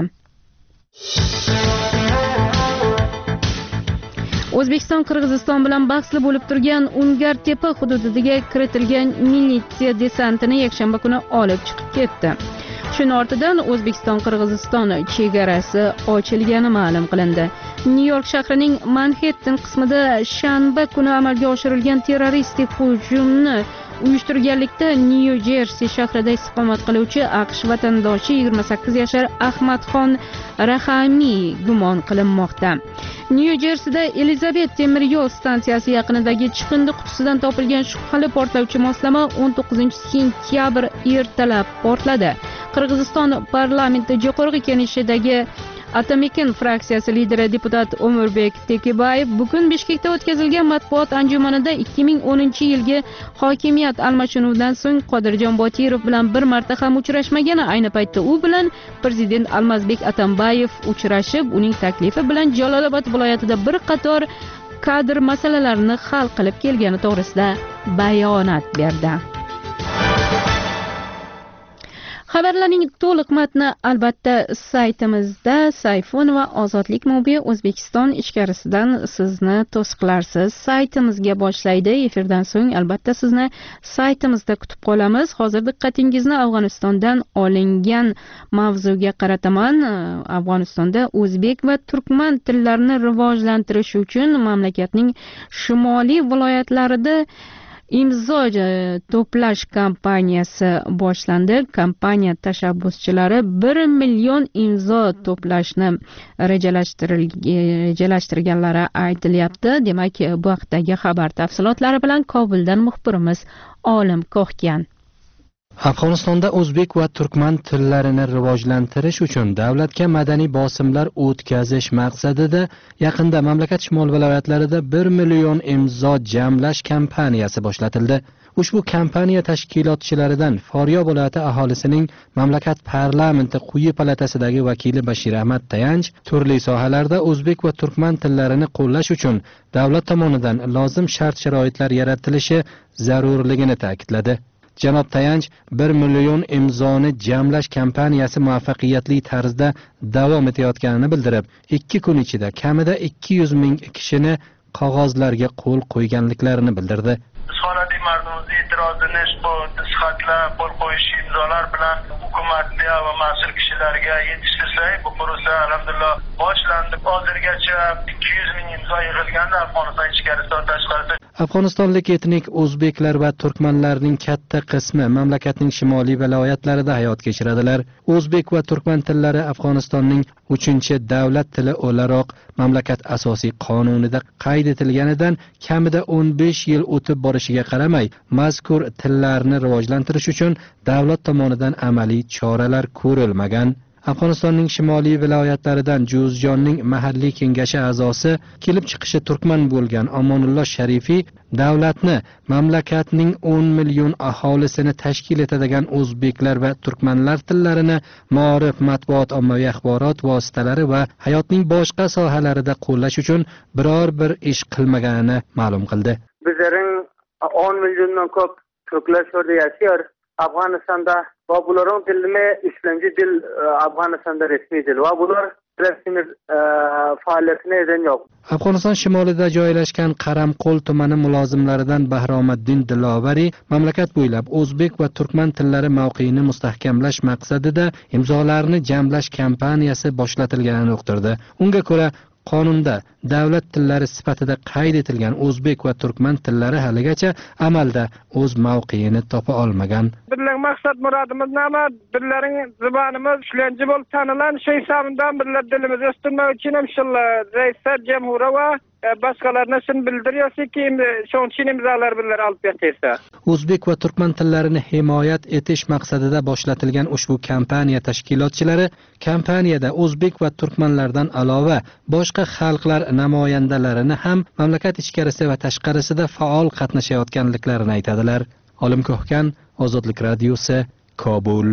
O'zbekiston Qirg'iziston bilan bahsli bo'lib turgan Ungartepa hududiga kiritilgan militsiya desantini yakshanba kuni olib chiqib ketdi. Shuning ortidan O'zbekiston Qirg'iziston chegarasi ochilgani ma'lum qilindi. Nyu-York shahrining Manhattan qismida shanba kuni amalga oshirilgan terroristik hujumni uyushtirganlikda Nyu-Jersi shahrida istiqomat qiluvchi AQSh vatandoshi 28 yashar Ahmadxon Rahamiy gumon qilinmoqda. Nyu-Jersida Elizabet temir yo'l stansiyasi yaqinidagi chiqindi qutisidan topilgan shubhali portlovchi moslama 19-sentyabr ertalab portladi. Qirg'iziston parlamenti Jo'qorg'i Kengashidagi Atomikin fraksiyasi lideri deputat Umurbek Tekibayev bugun Bishkekda o'tkazilgan matbuot anjumanida 2010-yilgi hokimiyat almashinuvidan so'ng Qodirjon Botirov bilan bir marta ham uchrashmagani, ayni paytda u bilan prezident Almazbek Atambayev uchrashib, uning taklifi bilan Jalolobod viloyatida bir qator kadr masalalarini hal qilib kelgani to'g'risida bayonot berdi. Xabarlarning to'liq matni albatta saytimizda. Sayfon va Ozodlik mobi O'zbekiston ichkarisidan sizni to'siqlarsiz saytimizga boshlaydi. Efirdan so'ng albatta sizni saytimizda kutib qolamiz. Hozir diqqatingizni Afg'onistondan olingan mavzuga qarataman. Afg'onistonda o'zbek va turkman tillarini rivojlantirish uchun mamlakatning shimoliy viloyatlarida imzo to'plash kampaniyasi boshlandi. Kompaniya tashabbuschilari 1 million imzo to'plashni rejalashtirganlari aytilyapti. Demak, bu haqdagi xabar tafsilotlari bilan Kobuldan muxbirimiz Olim Ko'hgan. Afg'onistonda o'zbek va turkman tillarini rivojlantirish uchun davlatga madaniy bosimlar o'tkazish maqsadida yaqinda mamlakat shimol viloyatlarida 1 million imzo jamlash kampaniyasi boshlatildi. Ushbu kampaniya tashkilotchilaridan Faryob viloyati aholisining mamlakat parlamenti quyi palatasidagi vakili Bashir Ahmad Tayanch turli sohalarda o'zbek va turkman tillarini qo'llash uchun davlat tomonidan lozim shart-sharoitlar yaratilishi zarurligini ta'kidladi. Janob Tayanch 1 million imzoni jamlash kampaniyasi muvaffaqiyatli tarzda davom etayotganini bildirib, 2 kun ichida kamida 200 ming kishini qog'ozlarga qo'l qo'yganliklarini bildirdi. Sonali mardimizning e'tirozini bu sihatlab qo'l qo'yish imzolar bilan hukumatli va mas'ul kishilarga yetishtirsak, bu prosa alhamdulillah boshlandi. Hozirgacha 200 ming imzo yig'ilgandi Afg'oniston ichkarisi va tashqarida. Afg'onistonlik etnik o'zbeklar va turkmanlarning katta qismi mamlakatning shimoliy viloyatlarida hayot kechiradilar. O'zbek va turkman tillari Afg'onistonning 3-davlat tili o'laroq mamlakat asosiy qonunida qayd etilganidan kamida 15 yil o'tib borishiga qaramay, mazkur tillarni rivojlantirish uchun davlat tomonidan amaliy choralar ko'rilmagan. Afg'onistonning shimoliy viloyatlaridan Juzjonning mahalliy kengashi a'zosi, kelib chiqishi turkman bo'lgan Omonullo Sharifiy davlatni mamlakatning 10 million aholisini tashkil etadigan o'zbeklar va turkmanlar tillarini ma'rif, matbuot, ommaviy axborot vositalari va hayotning boshqa sohalarida qo'llash uchun biror bir ish qilmaganini ma'lum qildi. Bizning 10 milliondan ko'p turklar şurada yaşıyor. Afg'onistonda va bularning tilimi ishlanchi dil Afg'onistonda rasmiy dil va bular rasmiy faoliyatini e'lon yo'q. Afg'oniston shimolida joylashgan Qaramqo'l tumani mulozimlaridan Bahromiddin Dilovari mamlakat bo'ylab o'zbek va turkman tillari mavqeini mustahkamlash maqsadida imzolarni jamlash kampaniyasi boshlatilganini uqtirdi. Unga ko'ra, qonunda davlat tillari sifatida qayd etilgan o'zbek va turkman tillari haligacha amalda o'z mavqeini topa olmagan. Bizning maqsad murodimiz nima? Bizlarning zubonimiz ishlanchi bo'lib tanilan shay hisobidan bizlar dilimiz o'stirmak uchun inshaalloh raislar jamhuriy va boshqalarni shuni bildiryapsizki, shuncha imzolar bizlar olib bersa. O'zbek va turkman tillarini himoyat etish maqsadida boshlatilgan ushbu kampaniya tashkilotchilari kampaniyada o'zbek va turkmanlardan alova boshqa xalqlar namoyandalarini ham mamlakat ichkarisi va tashqarisida faol qatnashayotganliklarini aytadilar. Olim Ko'hgan, Ozodlik radiosi, Kobul.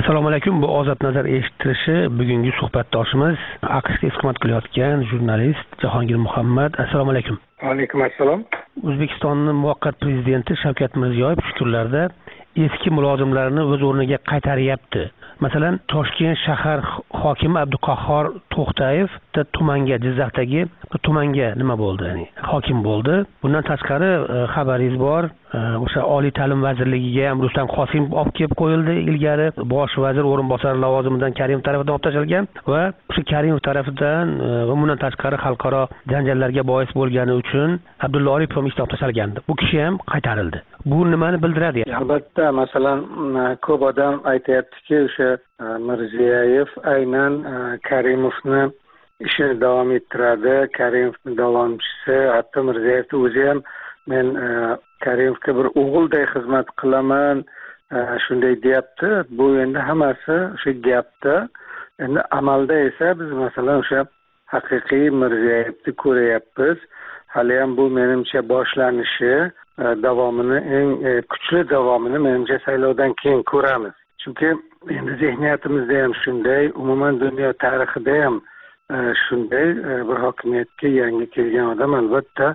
Assalomu alaykum. Bu Ozod Nazar eshittirishi bugungi suhbatdoshimiz AQShga xizmat qilayotgan jurnalist Jahongir Muhammad. Assalomu alaykum. Alaykum assalom. O'zbekistonning muvaqqat prezidenti Shavkat Mirziyoyev shu kunlarda eski mulozimlarni o'z o'rniga qaytaryapti. Masalan, Toshkent shahar hokimi Abduqahhor To'xtayev tumanga, Jizzaxdagi tumanga nima bo'ldi? Ya'ni hokim bo'ldi. Bundan tashqari xabaringiz bor, o'sha Oliy ta'lim vazirligiga ham Rustam Qosimov olib kelib qo'yildi. Ilgari bosh vazir o'rinbosari lavozimidan Karimov tomonidan olib tashlgan va o'sha Karimov tomonidan va bundan tashqari xalqaro janjallarga bois bo'lgani uchun Abdulla Oripov ham ishdan olib tashlgandi. Bu kishi ham qaytarildi. Bu nimani bildiradi? Albatta, masalan, ko'p odam aytayaptiki, o'sha Mirziyoyev aynan Karimovni ishini davom ettiradi. Karimovni davomchisi, hatto Mirziyoyevni o'zi ham men Karimovga bir o'g'ilday xizmat qilaman, shunday deyapti. Bu endi hammasi o'sha gapda. Endi amalda esa biz masalan o'sha haqiqiy Mirziyoyevni ko'ryapmiz. Hali ham bu menimcha boshlanishi, davomini eng kuchli davomini menimcha saylovdan keyin ko'ramiz. Chunki endi zehniyatimizda ham shunday, umuman dunyo tarixida ham shunday, bir hokimiyatga yangi kelgan odam albatta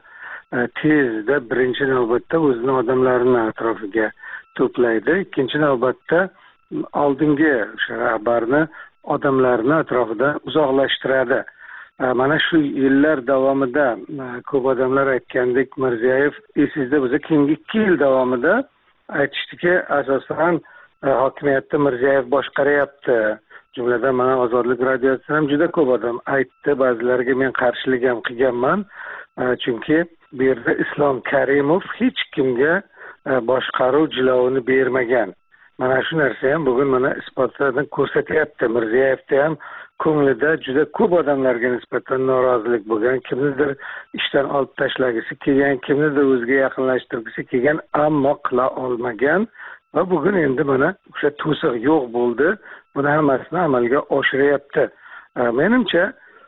tezda birinchi navbatda o'zini odamlarini atrofiga to'playdi, ikkinchi navbatda oldingi o'sha rahbarni odamlarini atrofidan uzoqlashtiradi. Mana shu yillar davomida ko'p odamlar aytgandek, Mirziyoyev esingizda bo'lsa, keyingi 2 yil davomida aytishdiki, asosan hokimiyatni Mirziyoyev boshqaryapti. Jumladan mana Ozodlik radiosida ham juda ko'p odam aytdi, ba'zilariga men qarshilik ham qilganman. Chunki bu yerda Islom Karimov hech kimga boshqaruv jilovini bermagan. Mana shu narsa ham bugun mana isbotlardan ko'rsatyapti. Mirziyoyevda ham ko'nglida juda ko'p odamlarga nisbatan norozilik bo'lgan, kimnidir ishdan olib tashlagisi kelgan, kimnidir o'ziga yaqinlashtirgisi kelgan, ammo qila olmagan va bugun endi mana o'sha to'siq yo'q bo'ldi. Buni hammasini amalga oshiryapti. Menimcha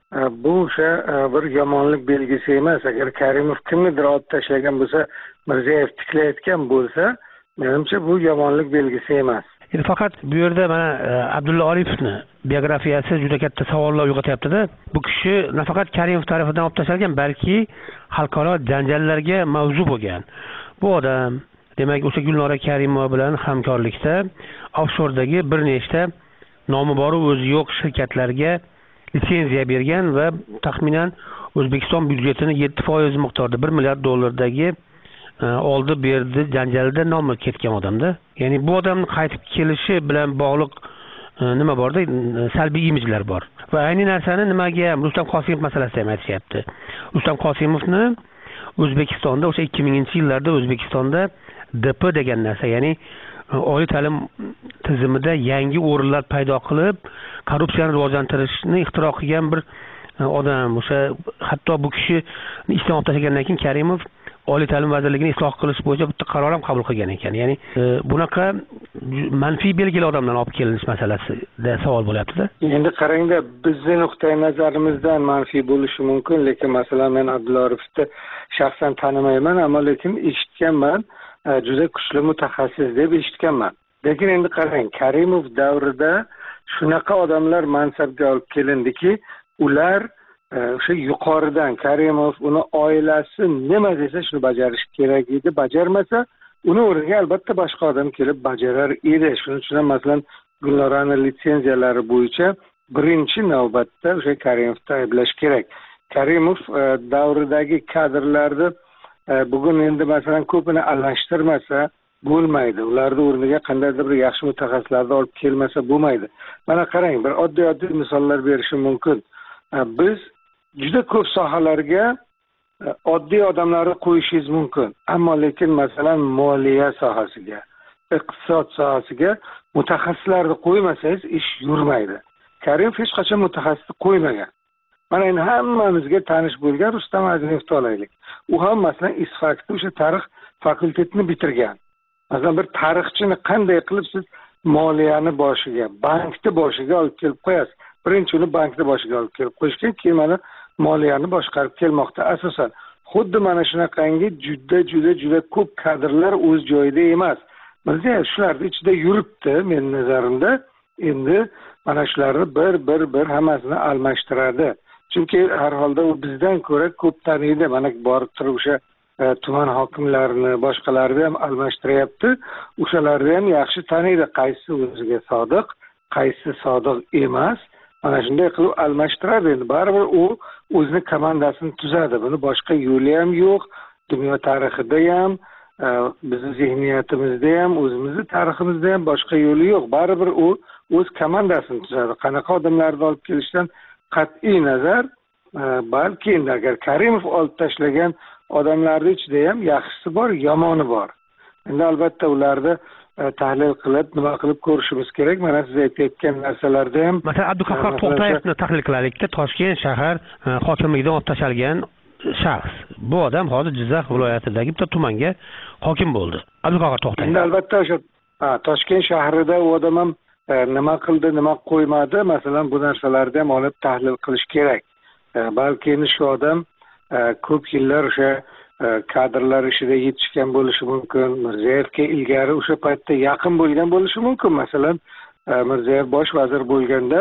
bu o'sha bir yomonlik belgisi emas. Agar Karimov kimnidir olib tashlagan bo'lsa, Mirziyoyev tiklayotgan bo'lsa, menimcha bu yomonlik belgisi emas. Endi faqat bu yerda mana Abdulla Oripovni biografiyasi juda katta savollar uyg'otyapti-da. Bu kishi nafaqat Karimov tomonidan olib tashlgan, balki xalqaro janjallarga mavzu bo'lgan. Bu odam demak o'sha Gulnora Karimova bilan hamkorlikda offshordagi bir nechta nomi bor o'zi yo'q shirkatlarga litsenziya bergan va taxminan O'zbekiston byudjetini 7% miqdorda $1 milliard oldi berdi janjalda nomi ketgan odamda. Ya'ni bu odamning qaytib kelishi bilan bog'liq nima borda salbiy imijlar bor. Va ayni narsani nimaga Rustam Qosimov masalasida ham aytishyapti. Rustam Qosimovni O'zbekistonda o'sha 2000-yillarda O'zbekistonda DP degan narsa, ya'ni oliy ta'lim tizimida yangi o'rinlar paydo qilib, korrupsiyani rivojlantirishni ixtiro qilgan bir odam. O'sha hatto bu kishi ishdan olib tashlagandan keyin Karimov Oliy ta'lim vazirligini isloh qilish bo'yicha bitta qaror ham qabul qilgan ekan. Ya'ni bunaqa manfiy belgili odamlarni olib kelinish masalasida savol bo'lyapti-da. Endi qarangda, bizning nuqtai nazarimizdan manfiy bo'lishi mumkin, lekin masalan men Abdulla Oripovni shaxsan tanimayman, ammo lekin eshitganman, juda kuchli mutaxassis deb eshitganman. Lekin endi qarang, Karimov davrida shunaqa odamlar mansabga olib kelindiki, ular o'sha yuqoridan Karimov uni oilasi nima desa shuni bajarish kerak edi. Bajarmasa, uni o'rniga albatta boshqa odam kelib bajarar edi. Shuning uchun ham masalan Gulnorani litsenziyalari bo'yicha birinchi navbatda o'sha Karimovni ayblash kerak. Karimov davridagi kadrlarni bugun endi masalan ko'pini almashtirmasa bo'lmaydi. Ularning o'rniga qandaydir bir yaxshi mutaxassislarni olib kelmasa bo'lmaydi. Mana qarang, bir oddiy misollar berishim mumkin. Biz juda ko'p sohalarga oddiy odamlarni qo'yishingiz mumkin, ammo lekin masalan moliya sohasiga, iqtisod sohasiga mutaxassislarni qo'ymasangiz ish yurmaydi. Karimov hech qachon mutaxassisni qo'ymagan. Mana endi hammamizga tanish bo'lgan Rustam Azimovni olaylik. U ham masalan Isfakda o'sha tarix fakultetini bitirgan. Masalan bir tarixchini qanday qilib siz moliyani boshiga, bankni boshiga olib kelib qo'yasiz? Birinchi uni bankni boshiga olib kelib qo'yishgan, keyin mana moliyani boshqarib kelmoqda. Asosan xuddi mana shunaqangi juda ko'p kadrlar o'z joyida emas. Mirziyoyev shularning ichida yuribdi, men nazarimda. endi mana shularni bir hammasini almashtiradi. Chunki har holda u bizdan ko'ra ko'p taniydi. Mana borib turib o'sha tuman hokimlarini, boshqalarni ham almashtiryapti. O'shalarni ham yaxshi taniydi, qaysi o'ziga sodiq, qaysi sodiq emas. Mana shunday qilib almashtiradi. Endi baribir u o'zining komandasini tuzadi. Buni boshqa yo'li ham yo'q. Dunyo tarixida ham, bizning zehniyatimizda ham, o'zimizning tariximizda ham boshqa yo'li yo'q. Baribir u o'z komandasini tuzadi. Qanaqa odamlarni olib kelishdan qat'iy nazar, balki endi agar Karimov olib tashlagan odamlarning ichida ham yaxshisi bor, yomoni bor. Endi albatta ularni tahlil qilib, nima qilib ko'rishimiz kerak. Mana siz aytayotgan narsalarda ham, masalan, Abduqahhor To'xtayevni tahlil qilaylikda. Toshkent shahar hokimligidan olib tashalgan shaxs. Bu odam hozir Jizzax viloyatidagi bitta tumanga hokim bo'ldi. Abduqahhor To'xtayev. Endi albatta o'sha Toshkent shahrida u odam ham nima qildi, nima qo'ymadi, masalan, bu narsalarni ham olib tahlil qilish kerak. Balki endi shu odam ko'p yillar o'sha kadrlar ishida yetishgan bo'lishi mumkin. Mirziyoyevga ilgari o'sha paytda yaqin bo'lgan bo'lishi mumkin. Masalan, Mirziyoyev bosh vazir bo'lganda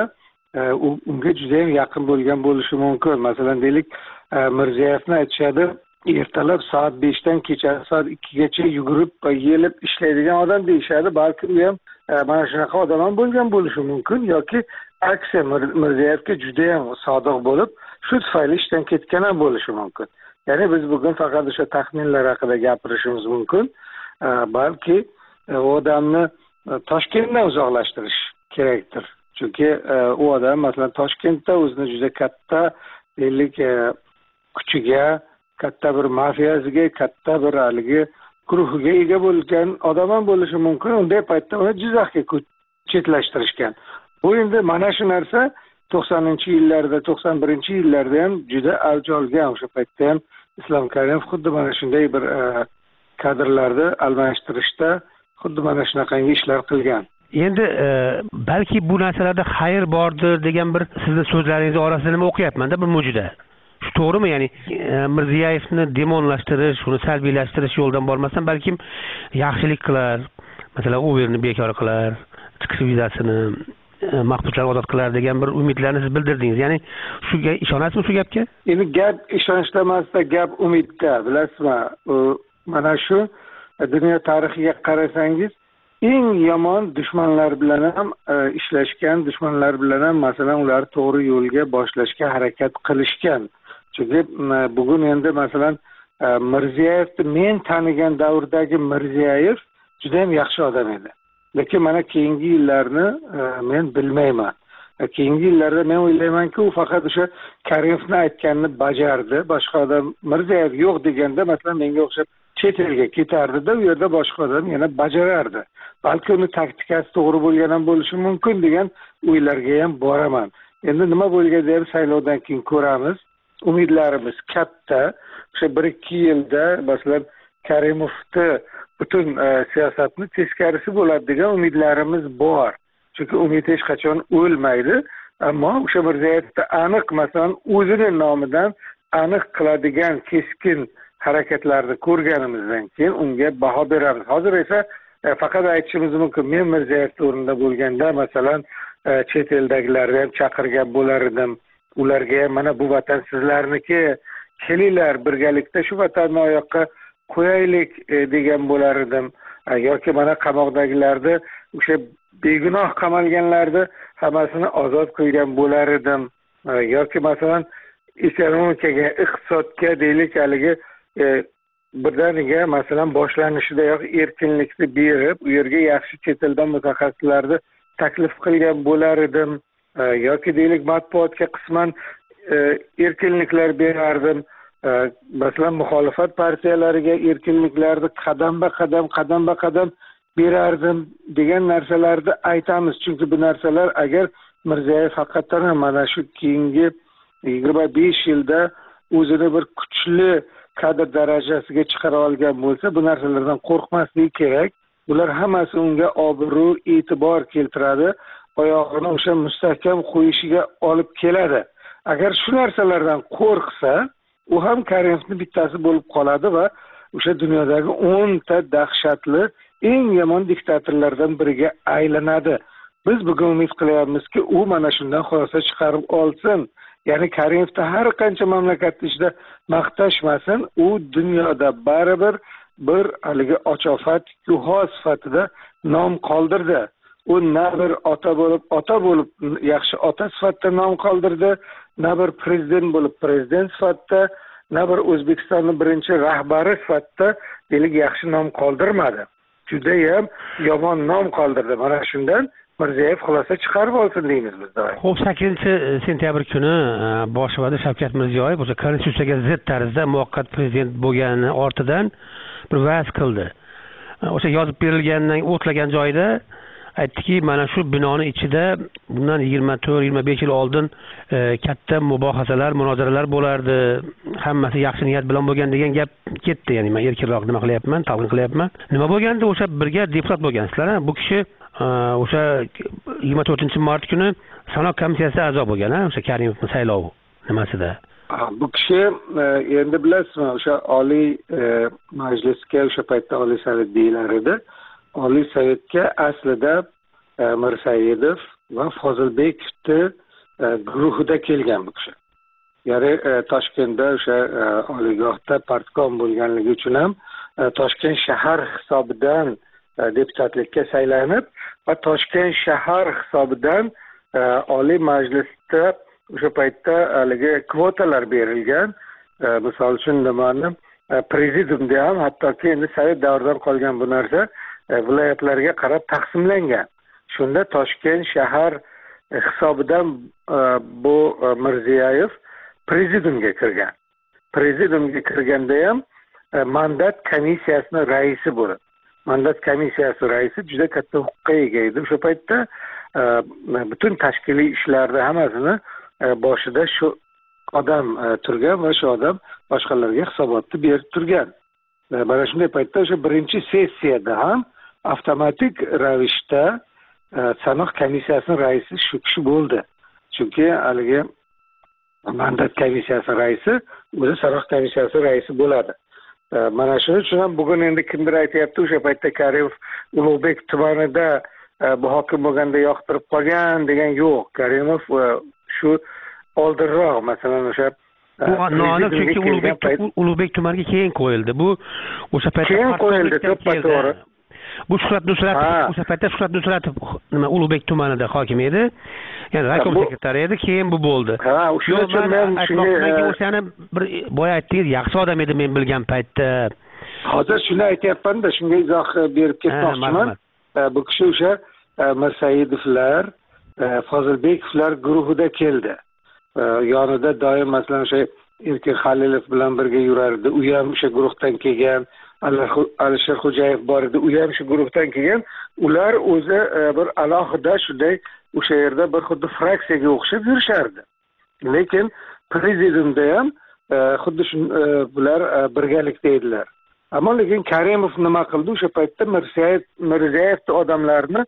unga juda ham yaqin bo'lgan bo'lishi mumkin. Masalan, deylik, Mirziyoyevni aytishadi, ertalab soat 5 dan kechasi soat 2 gacha yugurib va yelib ishlaydigan odam deyishadi. Balki u ham mana shunaqa odam ham bo'lgan bo'lishi mumkin yoki aksi Mirziyoyevga juda ham sodiq bo'lib, shu tufayli ishdan ketgan ham bo'lishi mumkin. Ya'ni biz bugun faqat o'sha taxminlar haqida gapirishimiz mumkin. Balki u odamni Toshkentdan uzoqlashtirish kerakdir. Chunki u odam masalan Toshkentda o'zini juda katta, deylik, kuchiga, katta bir mafiyasiga, katta bir haligi guruhiga ega bo'lgan odam ham bo'lishi mumkin. Unday paytda uni Jizzaxga chetlashtirishgan. Bu endi mana shu narsa 90-yillarda, 91-yillarda ham juda avj olgan. O'sha paytda ham Islom Karimov xuddi mana shunday bir kadrlarni almashtirishda xuddi mana shunaqangi ishlar qilgan. Endi balki bu narsalarda xayr bordir degan bir sizning so'zlaringiz orasida nima o'qiyapman-da bir mo'jida. Shu to'g'rimi? Ya'ni Mirziyoyevni demonlashtirish, uni sarbiylashtirish yo'ldan bormasdan balkim yaxshilik qilar. Masalan, Uberni bekor qilar, chiqish vizasini mahbuslar ozod qilar degan bir umidlarni siz bildirdingiz. Ya'ni shunga ishonasizmi shu gapga? Endi gap ishonchda emasda, gap umidda, bilasizmi? Mana shu dunyo tarixiga qarasangiz, eng yomon dushmanlar bilan ham ishlashgan, dushmanlar bilan ham masalan ular to'g'ri yo'lga boshlashga harakat qilishgan. Chunki bugun endi masalan Mirziyoyevni men tanigan davrdagi Mirziyoyev juda ham yaxshi odam edi. Lekin mana keyingi yillarni men bilmayman. Keyingi yillarda men o'ylaymanki, u faqat o'sha Karimovni aytganini bajardi. Boshqa odam Mirziyoyev yo'q deganda masalan menga o'xshab chet elga ketardi-da, u yerda boshqa odam yana bajarardi. Balki uni taktikasi to'g'ri bo'lgan ham bo'lishi mumkin degan o'ylarga ham boraman. Endi nima bo'lganda ham saylovdan keyin ko'ramiz. Umidlarimiz katta. O'sha 1-2 yilda masalan Karimovni butun siyosatni teskarisi bo'ladi degan umidlarimiz bor. Chunki umid hech qachon o'lmaydi. Ammo o'sha Mirziyoyevni aniq masalan o'zining nomidan aniq qiladigan keskin harakatlarni ko'rganimizdan keyin unga baho beramiz. Hozir esa faqat aytishimiz mumkin, men Mirziyoyev o'rnida bo'lganda masalan chet eldagilarni ham chaqirgan bo'lar edim. Ularga ham mana bu vatan sizlarniki, kelinglar birgalikda shu vatanni oyoqqa qo'yaylik degan bo'lar edim. Yoki mana qamoqdagilarni, o'sha begunoh qamalganlarni hammasini ozod qo'ygan bo'lar edim. Yoki masalan ekonomikaga, iqtisodga deylik haligi birdaniga masalan boshlanishidayoq erkinlikni berib, u yerga yaxshi chet eldan mutaxassislarni taklif qilgan bo'lar edim. Yoki deylik matbuotga qisman erkinliklar berardim. Masalan muxolifat partiyalariga erkinliklarni qadam berardim degan narsalarni aytamiz. Chunki bu narsalar agar Mirziyoyev haqiqatan ham mana shu keyingi 25 yilda o'zini bir kuchli kadr darajasiga chiqara olgan bo'lsa, bu narsalardan qo'rqmasligi kerak. Bular hammasi unga obro', e'tibor keltiradi, oyog'ini o'sha mustahkam qo'yishiga olib keladi. Agar shu narsalardan qo'rqsa, u ham Karimovning bittasi bo'lib qoladi va o'sha dunyodagi 10 ta dahshatli eng yomon diktatorlardan biriga aylanadi. biz bugun umid qilyapmizki u mana shundan xulosa chiqarib olsin. Ya'ni Karimovni har qancha mamlakat ichida maqtashmasin, u dunyoda baribir bir haligi ochofat guho sifatida nom qoldirdi. U na bir ota bo'lib yaxshi ota sifatida nom qoldirdi, na bir prezident bo'lib prezident sifatida, na bir O'zbekistonning birinchi rahbari sifatida delik yaxshi nom qoldirmadi. Judayam yomon nom qoldirdi. Mana shundan Mirziyoyev xulosa chiqarib olsin deymiz biz doim. Xo'p, 8-sentyabr kuni bosh vazir Shavkat Mirziyoyev o'sha konstitutsiyaga zid tarzda muvaqqat prezident bo'lgani ortidan bir va'z qildi. O'sha yozib berilgandan o'tlagan joyda aytdiki, mana shu binoni ichida bundan 24-25 yil oldin katta mubohasalar, munozaralar bo'lardi. Hammasi yaxshi niyat bilan bo'lgan degan gap ketdi. Ya'ni men erkinroq nima qilyapman, talqin qilyapman. Nima bo'lganda o'sha birga deputat bo'lgansizlar, bu kishi o'sha 24-mart kuni sanoq komissiyasi a'zo bo'lgan, o'sha Karimovning saylovi nimasida. Bu kishi endi bilasizmi, o'sha Oliy Majlisga o'sha paytda Oliy Sovet deyilar edi. Oliy Sovetga aslida Mirsaidov va Fozilbekovni guruhida kelgan bu kishi. Ya'ni Toshkentda o'sha oliygohda partkom bo'lganligi uchun ham Toshkent shahar hisobidan deputatlikka saylanib va Toshkent shahar hisobidan Oliy Majlisda o'sha paytda haligi kvotalar berilgan. Misol uchun nimani prezidiumda ham hattoki endi Sovet davridan qolgan bu narsa viloyatlarga qarab taqsimlangan. Shunda Toshkent shahar hisobidan bu Mirziyoyev prezidiumga kirgan. Prezidiumga kirganda ham mandat komissiyasining raisi bo'ldi. Mandat komissiyasi raisi juda katta huquqqa ega edi. O'sha paytda butun tashkiliy ishlarni hammasini boshida shu odam turgan va shu odam boshqalarga hisobotni berib turgan. Mana shunday paytda o'sha birinchi sessiyada ham avtomatik ravishda sanoq komissiyasining raisi shu kishi bo'ldi. Chunki haligi mandat komissiyasi raisi o'zi sanoq komissiyasi raisi bo'ladi. Mana shuning uchun ham bugun endi kimdir aytayapti, o'sha paytda Karimov Ulug'bek tumanida bu hokim bo'lganda yoqtirib qolgan degan yo'q. Karimov shu oldinroq, masalan, o'sha noaniq, chunki Ulug'bek tumaniga keyin qo'yildi. Bu o'sha paytda keyin qo'yildi, to'g'ri. Bu Shuhrat Nusratov, o'sha paytda Shuhrat Nusratov nima Ulug'bek tumanida hokim edi. Ya'ni raykom sekretari edi, keyin bu bo'ldi. Shuning uchun men shunga o'shani bir boya aytdingiz, yaxshi odam edi men bilgan paytda. Hozir shuni aytayapman-da, shunga izoh berib ketmoqchiman. Bu kishi o'sha Mirsaidovlar, Fozilbekovlar guruhida keldi. Yonida doim masalan o'sha Erkin Halilov bilan birga yurardi. U ham o'sha guruhdan kelgan. Alisher Xo'jayev bor edi, u ham shu guruhdan kelgan. Ular o'zi bir alohida shunday o'sha yerda bir xuddi fraksiyaga o'xshab yurishardi. Lekin prezidiumda ham xuddi shu bular birgalikda edilar. Ammo lekin Karimov nima qildi? O'sha paytda Mirziyoyevning odamlarini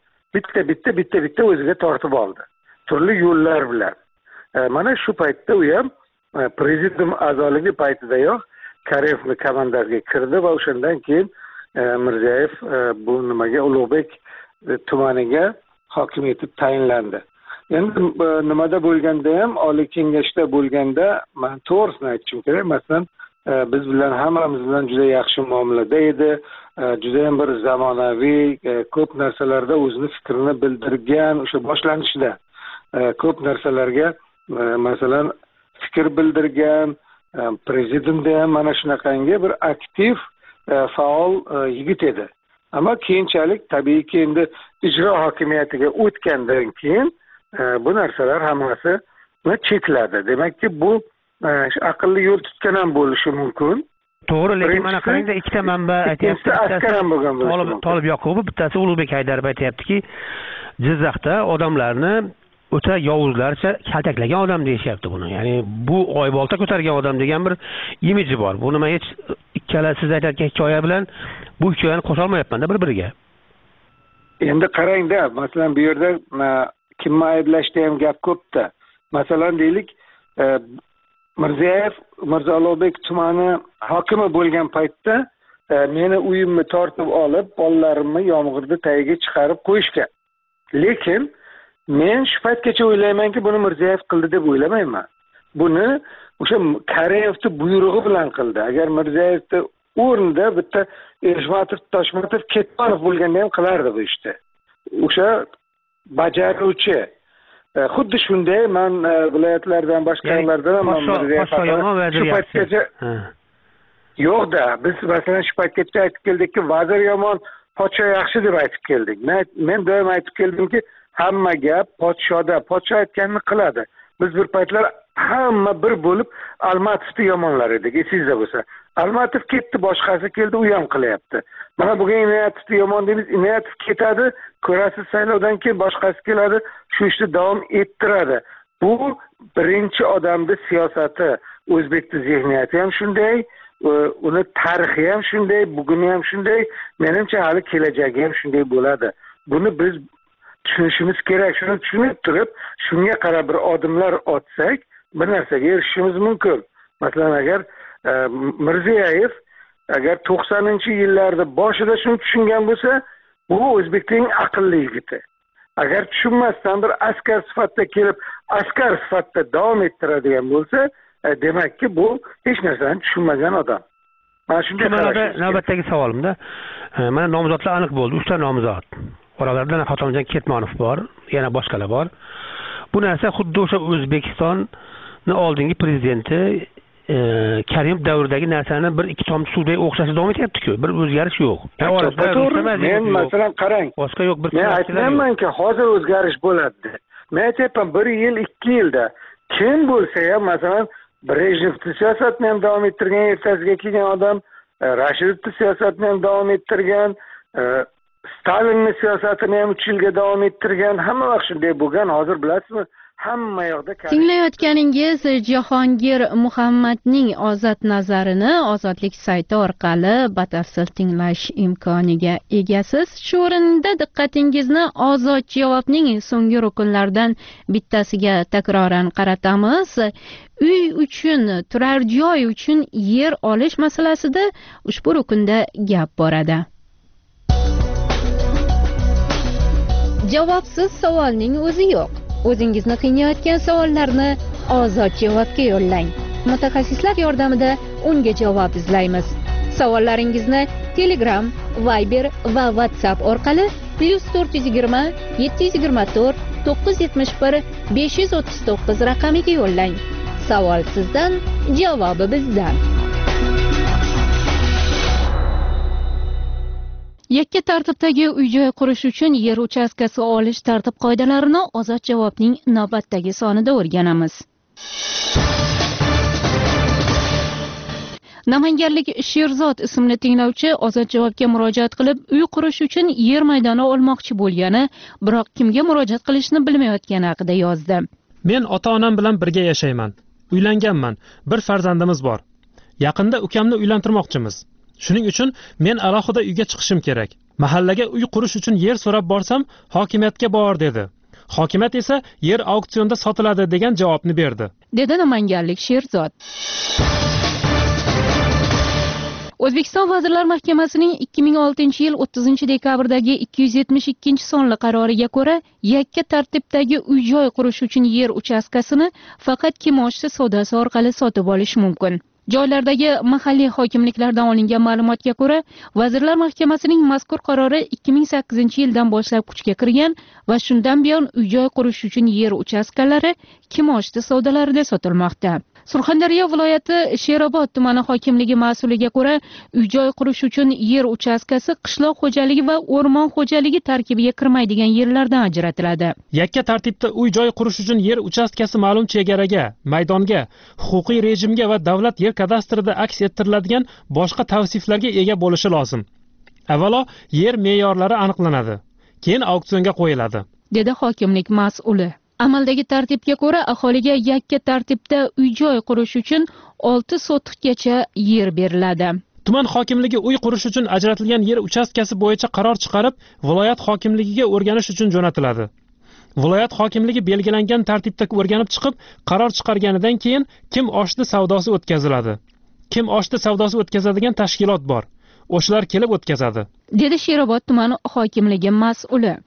bitta o'ziga tortib oldi. Turli yo'llar bilan. Mana shu paytda u ham prezidium a'zoligi paytidayoq Karimovning komandasiga kirdi va o'shandan keyin Mirziyoyev bu nimaga Ulug'bek tumaniga hokim etib tayinlandi. Endi nimada bo'lganda ham Oliy Kengashda bo'lganda men to'g'risini aytishim kerak. Masalan, biz bilan hammamiz bilan juda yaxshi muomalada edi. Juda ham bir zamonaviy, ko'p narsalarda o'zini fikrini bildirgan, o'sha boshlanishida ko'p narsalarga masalan fikr bildirgan. Prezidiumda ham mana shunaqangi bir aktiv, faol yigit edi. Ammo keyinchalik tabiiyki endi ijro hokimiyatiga o'tgandan keyin bu narsalar hammasi chekladi. Demakki bu aqlli yo'l tutgan ham bo'lishi mumkin. To'g'ri, lekin mana qarangda ikkita manba aytayapti. Askar ham bo'lgan bo'lishi. Tolib Yoqubov, bittasi Ulug'bek Haydarov aytayaptiki, Jizzaxda odamlarni o'ta yovuzlarcha kaltaklagan odam deyishyapti buni. Ya'ni bu oybolta ko'targan odam degan bir imiji bor. Bu nima hech ikkala siz aytayotgan hikoya bilan bu hikoyani qo'sha olmayapman-da bir-biriga. Endi qarangda, masalan bu yerda kimni ayblashda ham gap ko'pda. Masalan deylik, Mirziyoyev Mirzo Ulug'bek tumani hokimi bo'lgan paytda meni uyimni tortib olib, bolalarimni yomg'irda tagiga chiqarib qo'yishgan. Lekin men shu paytgacha o'ylaymanki, buni Mirziyoyev qildi deb o'ylamayman. Buni o'sha Karimovning buyrug'i bilan qildi. Agar Mirziyoyevning o'rnida bitta Eshmatov, Toshmatov, Ketmonov bo'lganda ham qilardi bu ishni. O'sha bajaruvchi. Xuddi shunday men viloyatlardan boshqalardan ham shu paytgacha yo'qda, biz masalan shu paytgacha aytib keldikki, vazir yomon, podsho yaxshi deb aytib keldik. Men doim aytib keldimki, hamma gap podshoda, podsho aytganini qiladi. Biz bir paytlar hamma bir bo'lib Almatovni yomonlar edik, esingizda bo'lsa. Almatov ketdi, boshqasi keldi, u ham qilyapti. Mana bugun Inoyatovni yomon deymiz, Inoyatov ketadi, ko'rasiz saylovdan keyin boshqasi keladi, shu ishni davom ettiradi. Bu birinchi odamning siyosati, o'zbekning zehniyati ham shunday, uni tarixi ham shunday, buguni ham shunday, menimcha hali kelajagi ham shunday bo'ladi. Buni biz tushunishimiz kerak. Shuni tushunib turib, shunga qarab bir odamlar otsak, bir narsaga erishishimiz mumkin. Masalan, agar Mirziyoyev agar 90-yillarda boshida shuni tushungan bo'lsa, bu o'zbekning aqlli yigiti. Agar tushunmasdan bir askar sifatida kelib, askar sifatida davom ettiradigan bo'lsa, demakki bu hech narsani tushunmagan odam. Mana shunday qarashimiz. Navbatdagi savolimda, mana nomzodlar aniq bo'ldi, 3 ta nomzod. Oralarida Xotirjam Ketmonov bor, yana boshqalar bor. Bu narsa xuddi o'sha O'zbekistonning oldingi prezidenti Karimov davridagi narsani bir ikki tomchi suvdek o'xshashda davom etyapti-ku. Bir o'zgarish yo'q. Men masalan qarang. Boshqa yo'q, bir men aytmaymanki, hozir o'zgarish bo'ladi. Men aytyapman, 1 yil, 2 yilda kim bo'lsa ham, masalan, Brejnevning siyosatini ham davom ettirgan, ertasiga kelgan odam, Rashidovning siyosatini ham davom ettirgan, Stalinning siyosatini ham 3 yilga davom ettirgan, hamma vaqt shunday bo'lgan. Hozir bilasizmi, hamma yoqda tinglayotganingiz Jahongir Muhammadning ozod nazarini Ozodlik sayti orqali batafsil tinglash imkoniga egasiz. Shu o'rinda diqqatingizni Ozod javobning so'nggi ruknlaridan bittasiga takroran qaratamiz. Uy uchun, turar joy uchun yer olish masalasida ushbu rukunda gap boradi. Javobsiz savolning o'zi yo'q. O'zingizni qiynayotgan savollarni Ozod javobga yo'llang. Mutaxassislar yordamida unga javob izlaymiz. Savollaringizni Telegram, Viber va WhatsApp orqali +420 724 971 539 raqamiga yo'llang. Savol sizdan, javobi bizdan. Yakka tartibdagi uy-joy qurish uchun yer uchastkasi olish tartib-qoidalarini Ozod javobning navbatdagi sonida o'rganamiz. Namanganlik Sherzod ismli tinglovchi Ozod javobga murojaat qilib, uy qurish uchun yer maydoni olmoqchi bo'lgani, biroq kimga murojaat qilishni bilmayotgani haqida yozdi. Men ota-onam bilan birga yashayman. Uylanganman. Bir farzandimiz bor. Yaqinda ukamni uylantirmoqchimiz. Shuning uchun men alohida uyga chiqishim kerak. Mahallaga uy qurish uchun yer so'rab borsam, hokimiyatga bor dedi. Hokimiyat esa yer auksionda sotiladi degan javobni berdi. Dedi namanganlik Sherzod. O'zbekiston Vazirlar Mahkamasining 2006-yil 30-dekabrdagi 272-sonli qaroriga ko'ra, yakka tartibdagi uy-joy qurish uchun yer uchastkasini faqat kimoshdi savdosi orqali sotib olish mumkin. Joylardagi mahalliy hokimliklardan olingan ma'lumotga ko'ra, Vazirlar Mahkamasining mazkur qarori 2008-yildan boshlab kuchga kirgan va shundan buyon uy-joy qurish uchun yer uchastkalari kimoshdi savdolarida sotilmoqda. Surxondaryo viloyati Sherobod tumani hokimligi mas'uliga ko'ra, uy-joy qurish uchun yer uchastkasi qishloq xo'jaligi va o'rmon xo'jaligi tarkibiga kirmaydigan yerlardan ajratiladi. Yakka tartibda uy-joy qurish uchun yer uchastkasi ma'lum chegaraga, maydonga, huquqiy rejimga va davlat yer kadastrida aks ettiriladigan boshqa tavsiflarga ega bo'lishi lozim. Avvalo, yer me'yorlari aniqlanadi, keyin auksionga qo'yiladi, dedi hokimlik mas'uli. Amaldagi tartibga ko'ra, aholiga yakka tartibda uy-joy qurish uchun 6 sotixgacha yer beriladi. Tuman hokimligi uy qurish uchun ajratilgan yer uchastkasi bo'yicha qaror chiqarib, viloyat hokimligiga o'rganish uchun jo'natiladi. Viloyat hokimligi belgilangan tartibda o'rganib chiqib, qaror chiqarganidan keyin kim oshdi savdosi o'tkaziladi. Kim oshdi savdosi o'tkazadigan tashkilot bor. O'shalar kelib o'tkazadi, dedi Sherobod tumani hokimligi mas'uli.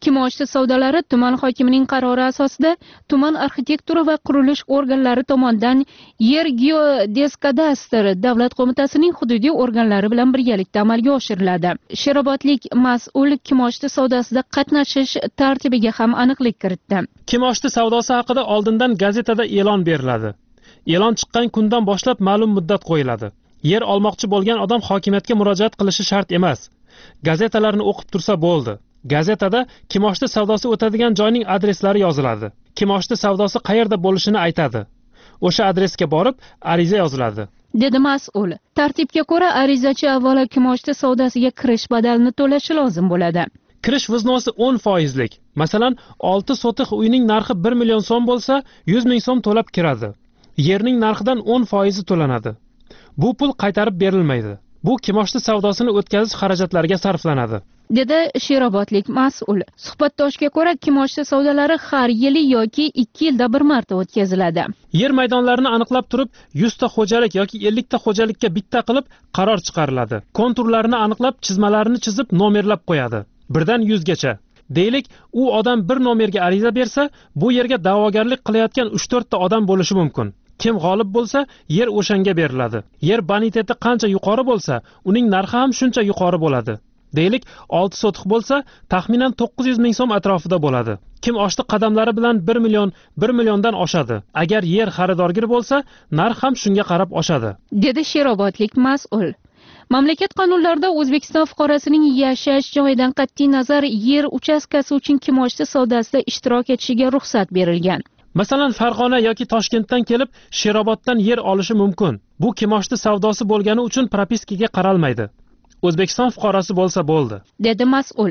Kimoshdi savdolari tuman hokimining qarori asosida tuman arxitektura va qurilish organlari tomonidan yer geodeskadastr davlat qo'mitasining hududiy organlari bilan birgalikda amalga oshiriladi. Sherobodlik mas'ul kimoshdi savdosida qatnashish tartibiga ham aniqlik kiritdi. Kimoshdi savdosi haqida oldindan gazetada e'lon beriladi. E'lon chiqqan kundan boshlab ma'lum muddat qo'yiladi. Yer olmoqchi bo'lgan odam hokimiyatga murojaat qilishi shart emas. Gazetalarni o'qib tursa bo'ldi. Gazetada kimoshdi savdosi o'tadigan joyning adreslari yoziladi. Kimoshdi savdosi qayerda bo'lishini aytadi. O'sha adresga borib ariza yoziladi, dedi mas'ul. Tartibga ko'ra arizachi avvalo kimoshdi savdosiga kirish badalini to'lashi lozim bo'ladi. Kirish vaznosi 10%lik. Masalan, 6 sotix uyning narxi 1 million so'm bo'lsa, 100 ming so'm to'lab kiradi. Yerning narxidan 10% to'lanadi. Bu pul qaytarib berilmaydi. Bu kimoshdi savdosini o'tkazish xarajatlariga sarflanadi, dedi Sherobodlik mas'ul. Suhbatdoshga ko'ra, kimoshdi savdolari har yili yoki 2 yilda bir marta o'tkaziladi. Yer maydonlarini aniqlab turib, 100 ta xo'jalik yoki 50 ta xo'jalikka bitta qilib qaror chiqariladi. Konturlarini aniqlab, chizmalarini chizib, nomerlab qo'yadi. 1 dan 100 gacha. Deylik, u odam bir nomerga ariza bersa, bu yerga da'vogarlik qilayotgan 3-4 ta odam bo'lishi mumkin. Kim g'olib bo'lsa, yer o'shanga beriladi. Yer boniteti qancha yuqori bo'lsa, uning narxi ham shuncha yuqori bo'ladi. Deylik, 6 sotix bo'lsa, taxminan 900 ming so'm atrofida bo'ladi. Kim oshdi qadamlari bilan 1 milliondan oshadi. Agar yer xaridorgir bo'lsa, narx ham shunga qarab oshadi, dedi Sherobodlik mas'ul. Mamlakat qonunlarida O'zbekiston fuqarosining yashash joyidan qat'iy nazar yer uchastkasi uchun kimoshdi savdosida ishtirok etishiga ruxsat berilgan. Masalan, Farg'ona yoki Toshkentdan kelib, Sheroboddan yer olishi mumkin. Bu kimoshdi savdosi bo'lgani uchun propiskaga qaralmaydi. O'zbekiston fuqarosi bo'lsa bo'ldi, dedi mas'ul.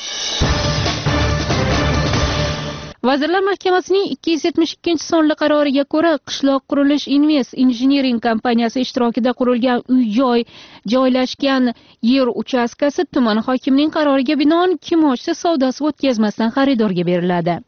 Vazirlar Mahkamasining 272-sonli qaroriga ko'ra, Qishloq qurilish Invest Engineering kompaniyasi ishtirokida qurilgan uy-joy joylashgan yer uchastkasi tuman hokimining qaroriga binoan kimoshdi savdosi o'tkazmasdan xaridorga beriladi.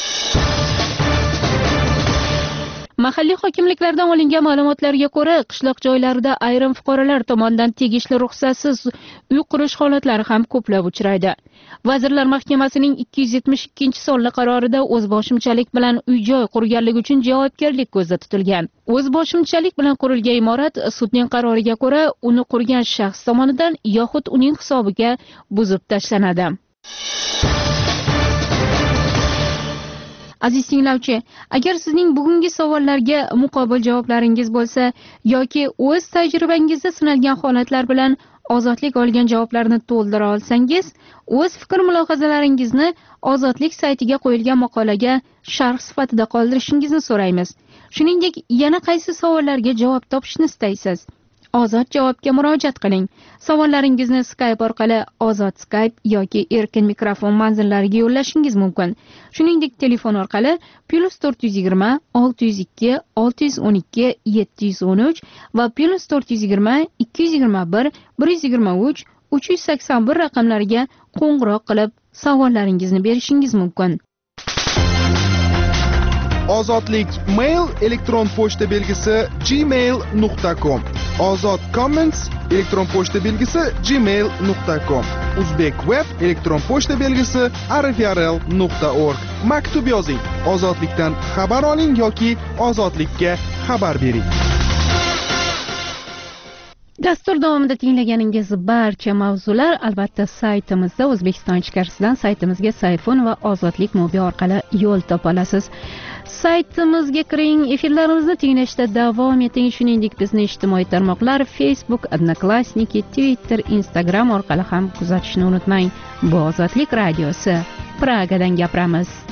Mahalliy hokimliklardan olingan ma'lumotlarga ko'ra, qishloq joylarida ayrim fuqarolar tomonidan tegishli ruxsatsiz uy qurish holatlari ham ko'plab uchraydi. Vazirlar Mahkamasining 272-sonli qarorida o'zboshimchalik bilan uy-joy qurganligi uchun javobgarlik ko'zda tutilgan. O'zboshimchalik bilan qurilgan imorat sudning qaroriga ko'ra uni qurgan shaxs tomonidan yoxud uning hisobiga buzib tashlanadi. Aziz tinglovchi, agar sizning bugungi savollarga muqobil javoblaringiz bo'lsa yoki o'z tajribangizda sinalgan holatlar bilan ozodlik olgan javoblarni to'ldira olsangiz, o'z fikr-mulohazalaringizni ozodlik saytiga qo'yilgan maqolaga sharh sifatida qoldirishingizni so'raymiz. Shuningdek, yana qaysi savollarga javob topishni istaysiz? Ozod javobga murojaat qiling. Savollaringizni Skype orqali Ozod Skype yoki erkin mikrofon manzillariga yo'llashingiz mumkin. Shuningdek, telefon orqali +420 602 612 713 va +420 221 123 381 raqamlariga qo'ng'iroq qilib savollaringizni berishingiz mumkin. Ozodlik mail elektron pochta belgisi gmail.com. Ozod comments elektron pochta belgisi gmail.com. Uzbek web elektron pochta belgisi rfrl.org. Maktub yozing. Ozodlikdan xabar oling yoki ozodlikka xabar bering. Dastur davomida tinglaganingiz barcha mavzular albatta saytimizda, O'zbekiston ichkarisidan saytimizga Sayfun va Ozodlik mobil orqali yo'l topa olasiz. Saytimizga kiring, efirlarimizni tinglashda davom eting. Shuningdek, bizni ijtimoiy tarmoqlar Facebook, Odnoklassniki, Twitter, Instagram orqali ham kuzatishni unutmang. Bu Ozodlik radiosi. Pragadan gapiramiz.